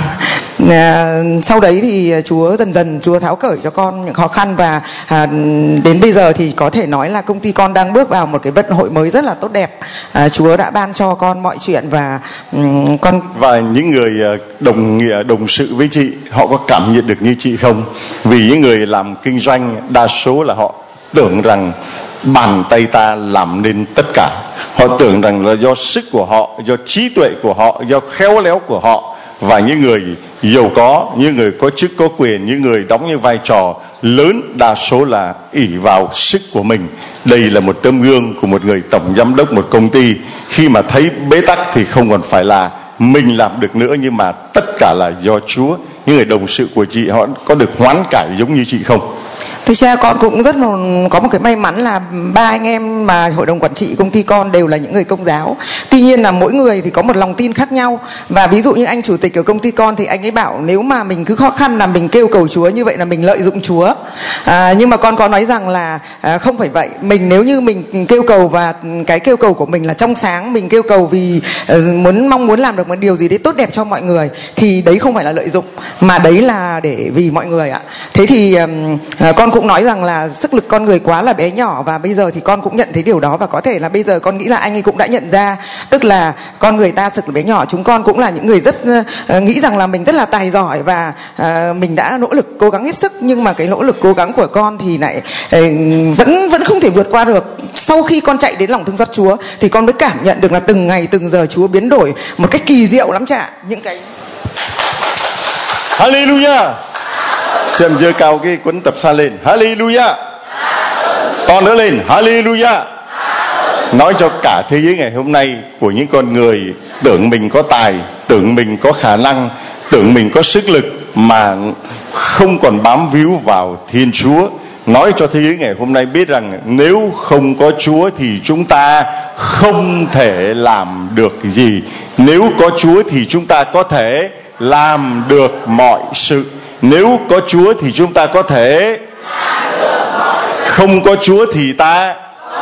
sau đấy thì Chúa dần dần Chúa tháo cởi cho con những khó khăn, và đến bây giờ thì có thể nói là công ty con đang bước vào một cái vận hội mới rất là tốt đẹp. Chúa đã ban cho con mọi chuyện, và con và những người đồng nghĩa đồng sự với chị, họ có cảm nhận được như chị không? Vì những người làm kinh doanh đa số là họ tưởng rằng bàn tay ta làm nên tất cả. Họ tưởng rằng là do sức của họ, do trí tuệ của họ, do khéo léo của họ. Và những người giàu có, những người có chức có quyền, những người đóng những vai trò lớn, đa số là ỷ vào sức của mình. Đây là một tấm gương của một người tổng giám đốc một công ty. Khi mà thấy bế tắc thì không còn phải là mình làm được nữa, nhưng mà tất cả là do Chúa. Những người đồng sự của chị họ có được hoán cải giống như chị không? Thực ra con cũng rất là có một cái may mắn là 3 anh em mà hội đồng quản trị công ty con đều là những người Công giáo. Tuy nhiên là mỗi người thì có một lòng tin khác nhau. Và ví dụ như anh chủ tịch ở công ty con thì anh ấy bảo nếu mà mình cứ khó khăn là mình kêu cầu Chúa, như vậy là mình lợi dụng Chúa. Nhưng mà con có nói rằng là không phải vậy. Mình nếu như mình kêu cầu và cái kêu cầu của mình là trong sáng, mình kêu cầu vì mong muốn làm được một điều gì đấy tốt đẹp cho mọi người, thì đấy không phải là lợi dụng, mà đấy là để vì mọi người ạ. Thế thì con cũng nói rằng là sức lực con người quá là bé nhỏ, và bây giờ thì con cũng nhận thấy điều đó, và có thể là bây giờ con nghĩ là anh ấy cũng đã nhận ra, tức là con người ta sức lực bé nhỏ. Chúng con cũng là những người rất nghĩ rằng là mình rất là tài giỏi, và mình đã nỗ lực cố gắng hết sức, nhưng mà cái nỗ lực cố gắng của con thì lại vẫn không thể vượt qua được. Sau khi con chạy đến lòng thương xót Chúa thì con mới cảm nhận được là từng ngày từng giờ Chúa biến đổi một cách kỳ diệu lắm cha. Những cái Hallelujah. Xem giơ cao cái cuốn tập sa lên. Hallelujah. Con nữa lên. Hallelujah. Nói cho cả thế giới ngày hôm nay của những con người tưởng mình có tài, tưởng mình có khả năng, tưởng mình có sức lực mà không còn bám víu vào Thiên Chúa. Nói cho thế giới ngày hôm nay biết rằng nếu không có Chúa thì chúng ta không thể làm được gì. Nếu có Chúa thì chúng ta có thể làm được mọi sự. Nếu có Chúa thì chúng ta có thể không có Chúa thì ta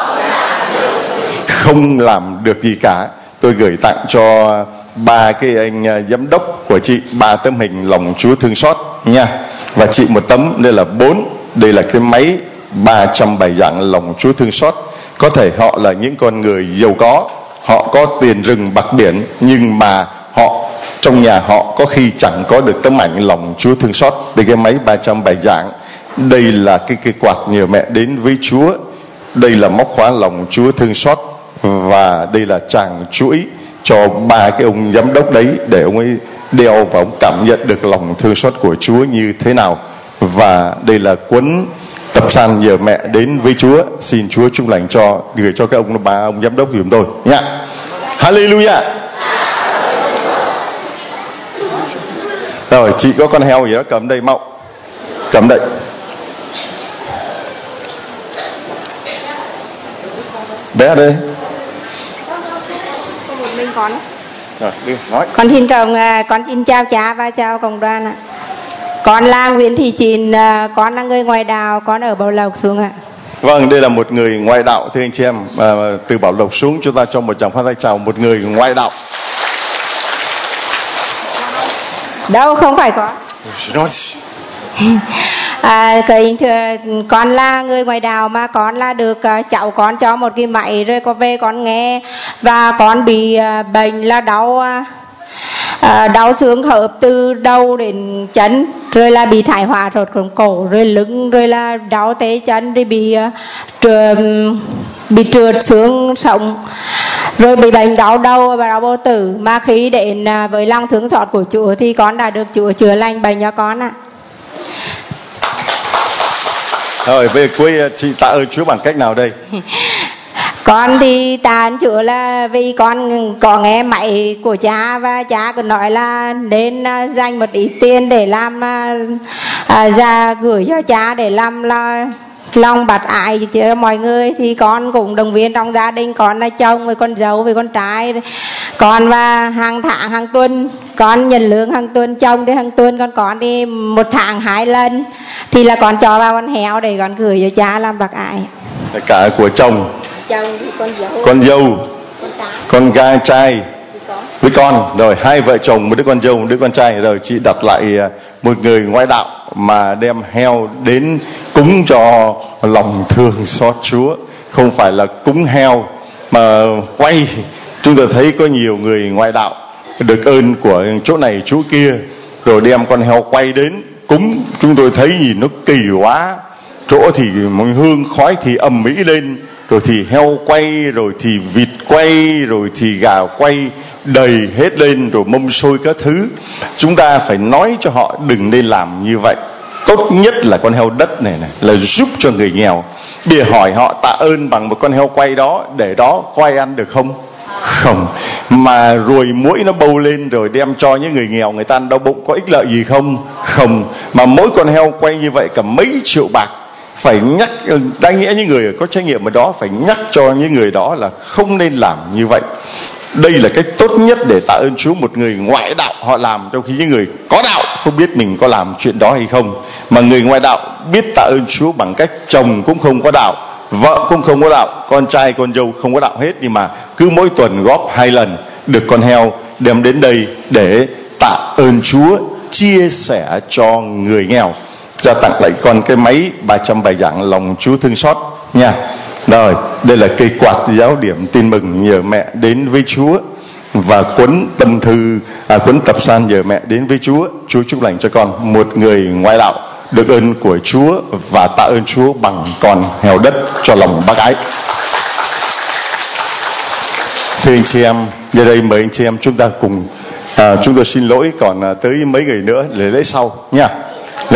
không làm được gì cả. Tôi gửi tặng cho 3 cái anh giám đốc của chị 3 tấm hình lòng Chúa thương xót nha. Và chị một tấm, đây là 4. Đây là cái máy 300 bài giảng lòng Chúa thương xót. Có thể họ là những con người giàu có, họ có tiền rừng bạc biển, nhưng mà họ trong nhà họ có khi chẳng có được tấm ảnh lòng Chúa thương xót. Đây cái máy 300 bài giảng. Đây là cái quạt nhờ mẹ đến với Chúa. Đây là móc khóa lòng Chúa thương xót. Và đây là tràng chuỗi cho 3 cái ông giám đốc đấy, để ông ấy đeo và ông cảm nhận được lòng thương xót của Chúa như thế nào. Và đây là cuốn tập san nhờ mẹ đến với Chúa. Xin Chúa chúc lành cho, gửi cho các ông 3 ông giám đốc giùm tôi nhá. Hallelujah. Rồi, chị có con heo gì đó cầm đây Mậu. Cầm đây. Bé đây. Mình con. Rồi, đi nói. Con xin chào cha và chào cộng đoàn ạ. Con là Nguyễn Thị Chín, con là người ngoại đạo, con ở Bảo Lộc xuống ạ. Vâng, đây là một người ngoại đạo thưa anh chị em. Từ Bảo Lộc xuống, chúng ta cho một tràng phát tay chào một người ngoại đạo. Đâu không phải con. Kính thưa, con là người ngoài đảo mà con là được cháu con cho một cái máy rồi có về con nghe, và con bị bệnh là đau xương khớp từ đầu đến chân, rồi là bị thoái hóa ruột cổ, rồi lưng, rồi là đau tế chân, rồi bị trượt xương sống, rồi bị bệnh đau đầu và đau bao tử. Mà khi đến với lòng thương xót của Chúa thì con đã được Chúa chữa lành bệnh cho con ạ. Rồi về quê chị tạ ơn Chúa bằng cách nào đây? Con thì tạ ơn Chúa là vì con có nghe máy của cha, và cha còn nói là nên dành một ít tiền để làm ra gửi cho cha để làm là lòng bác ái cho mọi người. Thì con cũng động viên trong gia đình, con là chồng với con dâu với con trai con, và hàng tháng hàng tuần con nhận lương hàng tuần, chồng thì hàng tuần, con thì một tháng 2 lần thì là con cho vào con héo để con gửi cho cha làm bác ái. Cả của chồng thì con dâu con gái trai với con, rồi 2 vợ chồng, một đứa con dâu một đứa con trai. Rồi chị đặt lại một người ngoại đạo mà đem heo đến cúng cho lòng thương xót Chúa, không phải là cúng heo mà quay. Chúng ta thấy có nhiều người ngoại đạo được ơn của chỗ này chỗ kia, rồi đem con heo quay đến cúng. Chúng tôi thấy nhìn nó kỳ quá, chỗ thì hương khói thì ầm ĩ lên, rồi thì heo quay, rồi thì vịt quay, rồi thì gà quay đầy hết lên, rồi mâm xôi các thứ. Chúng ta phải nói cho họ đừng nên làm như vậy. Tốt nhất là con heo đất này là giúp cho người nghèo. Bây giờ hỏi họ tạ ơn bằng một con heo quay đó, để đó có ai ăn được không? Không. Mà ruồi muỗi nó bâu lên rồi đem cho những người nghèo, người ta ăn đau bụng, có ích lợi gì không? Không. Mà mỗi con heo quay như vậy cả mấy triệu bạc. Phải nhắc, đáng nghĩa những người có trách nhiệm ở đó phải nhắc cho những người đó là không nên làm như vậy. Đây là cách tốt nhất để tạ ơn Chúa. Một người ngoại đạo họ làm, trong khi những người có đạo không biết mình có làm chuyện đó hay không. Mà người ngoại đạo biết tạ ơn Chúa bằng cách chồng cũng không có đạo, vợ cũng không có đạo, con trai con dâu không có đạo hết, nhưng mà cứ mỗi tuần góp 2 lần được con heo đem đến đây để tạ ơn Chúa, chia sẻ cho người nghèo. Ra tặng lại con cái máy 300 bài giảng lòng Chúa thương xót nha. Rồi, đây là cây quạt giáo điểm tin mừng nhờ mẹ đến với Chúa, và cuốn tâm thư cuốn tập san nhờ mẹ đến với Chúa. Chúa chúc lành cho con. Một người ngoại đạo được ơn của Chúa và tạ ơn Chúa bằng con heo đất cho lòng bác ái. Thưa anh chị em, giờ đây mời anh chị em chúng ta cùng chúng tôi xin lỗi còn tới mấy người nữa để lễ sau nha. Lễ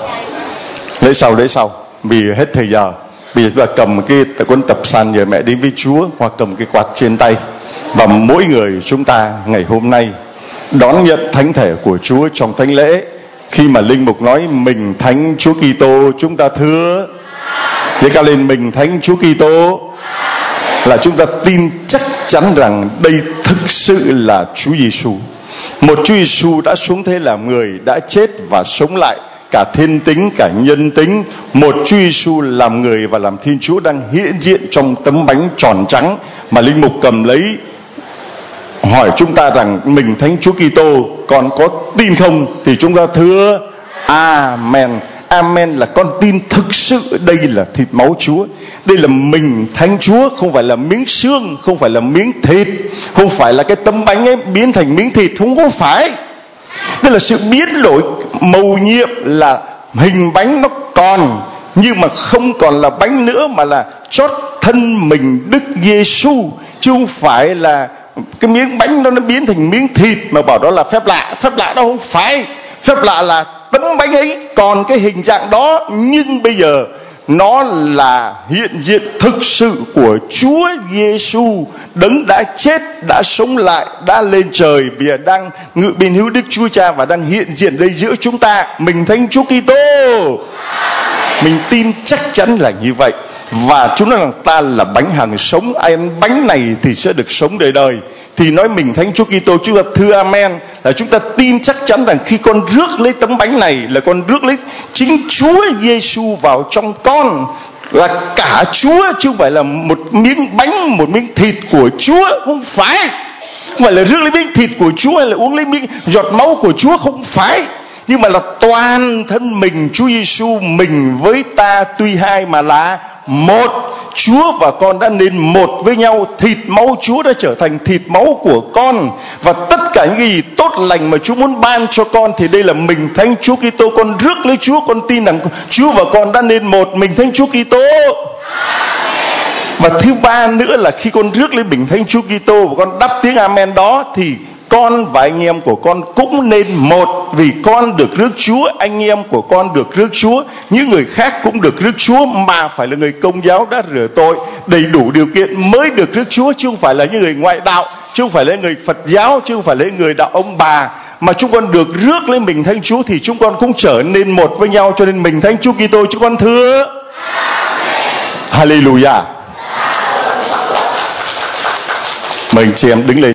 sau vì hết thời giờ. Bây giờ chúng ta cầm cái cuốn tập san nhờ mẹ đến với Chúa, hoặc cầm cái quạt trên tay, và mỗi người chúng ta ngày hôm nay đón nhận thánh thể của Chúa trong thánh lễ. Khi mà linh mục nói mình thánh Chúa Kitô, chúng ta thưa với cao lên mình thánh Chúa Kitô, là chúng ta tin chắc chắn rằng đây thực sự là Chúa Giêsu. Một Chúa Giêsu đã xuống thế làm người, đã chết và sống lại, cả thiên tính cả nhân tính. Một Chúa Giêsu làm người và làm Thiên Chúa đang hiện diện trong tấm bánh tròn trắng mà linh mục cầm lấy, hỏi chúng ta rằng mình thánh Chúa Kitô, con có tin không? Thì chúng ta thưa Amen. Amen là con tin thực sự đây là thịt máu Chúa. Đây là mình thánh Chúa, không phải là miếng xương, không phải là miếng thịt, không phải là cái tấm bánh ấy biến thành miếng thịt, không có phải. Đây là sự biến đổi màu nhiệm, là hình bánh nó còn nhưng mà không còn là bánh nữa, mà là chót thân mình Đức Giêsu, chứ không phải là cái miếng bánh đó nó biến thành miếng thịt mà bảo đó là phép lạ. Phép lạ đó không phải. Phép lạ là tấm bánh ấy còn cái hình dạng đó, nhưng bây giờ nó là hiện diện thực sự của Chúa Giêsu, đấng đã chết, đã sống lại, đã lên trời, bây giờ đang ngự bên hữu Đức Chúa Cha và đang hiện diện đây giữa chúng ta. Mình thánh Chúa Kitô. Mình tin chắc chắn là như vậy. Và chúng nói rằng ta là bánh hằng sống, ai ăn bánh này thì sẽ được sống đời đời. Thì nói mình thánh Chúa Kitô, chúng ta thưa Amen, là chúng ta tin chắc chắn rằng khi con rước lấy tấm bánh này là con rước lấy chính Chúa Giêsu vào trong con, là cả Chúa, chứ không phải là một miếng bánh, một miếng thịt của Chúa. Không phải. Không phải là rước lấy miếng thịt của Chúa hay là uống lấy miếng giọt máu của Chúa, không phải. nhưng mà là toàn thân mình Chúa Giêsu, mình với ta tuy hai mà là một. Chúa và con đã nên một với nhau, thịt máu Chúa đã trở thành thịt máu của con, và tất cả những cái gì tốt lành mà Chúa muốn ban cho con thì đây là mình thánh Chúa Kitô. Con rước lấy Chúa, con tin rằng Chúa và con đã nên một, mình thánh Chúa Kitô. Và thứ ba nữa là khi con rước lấy bình thánh Chúa Kitô và con đắp tiếng amen đó thì con và anh em của con cũng nên một, vì con được rước Chúa, anh em của con được rước Chúa, những người khác cũng được rước Chúa, mà phải là người Công giáo đã rửa tội đầy đủ điều kiện mới được rước Chúa, chứ không phải là những người ngoại đạo, chứ không phải là người Phật giáo, chứ không phải là người đạo ông bà, mà chúng con được rước lấy mình thánh Chúa thì chúng con cũng trở nên một với nhau. Cho nên mình thánh Chúa Kitô chúng con thưa Hallelujah. Mời anh chị em đứng lên.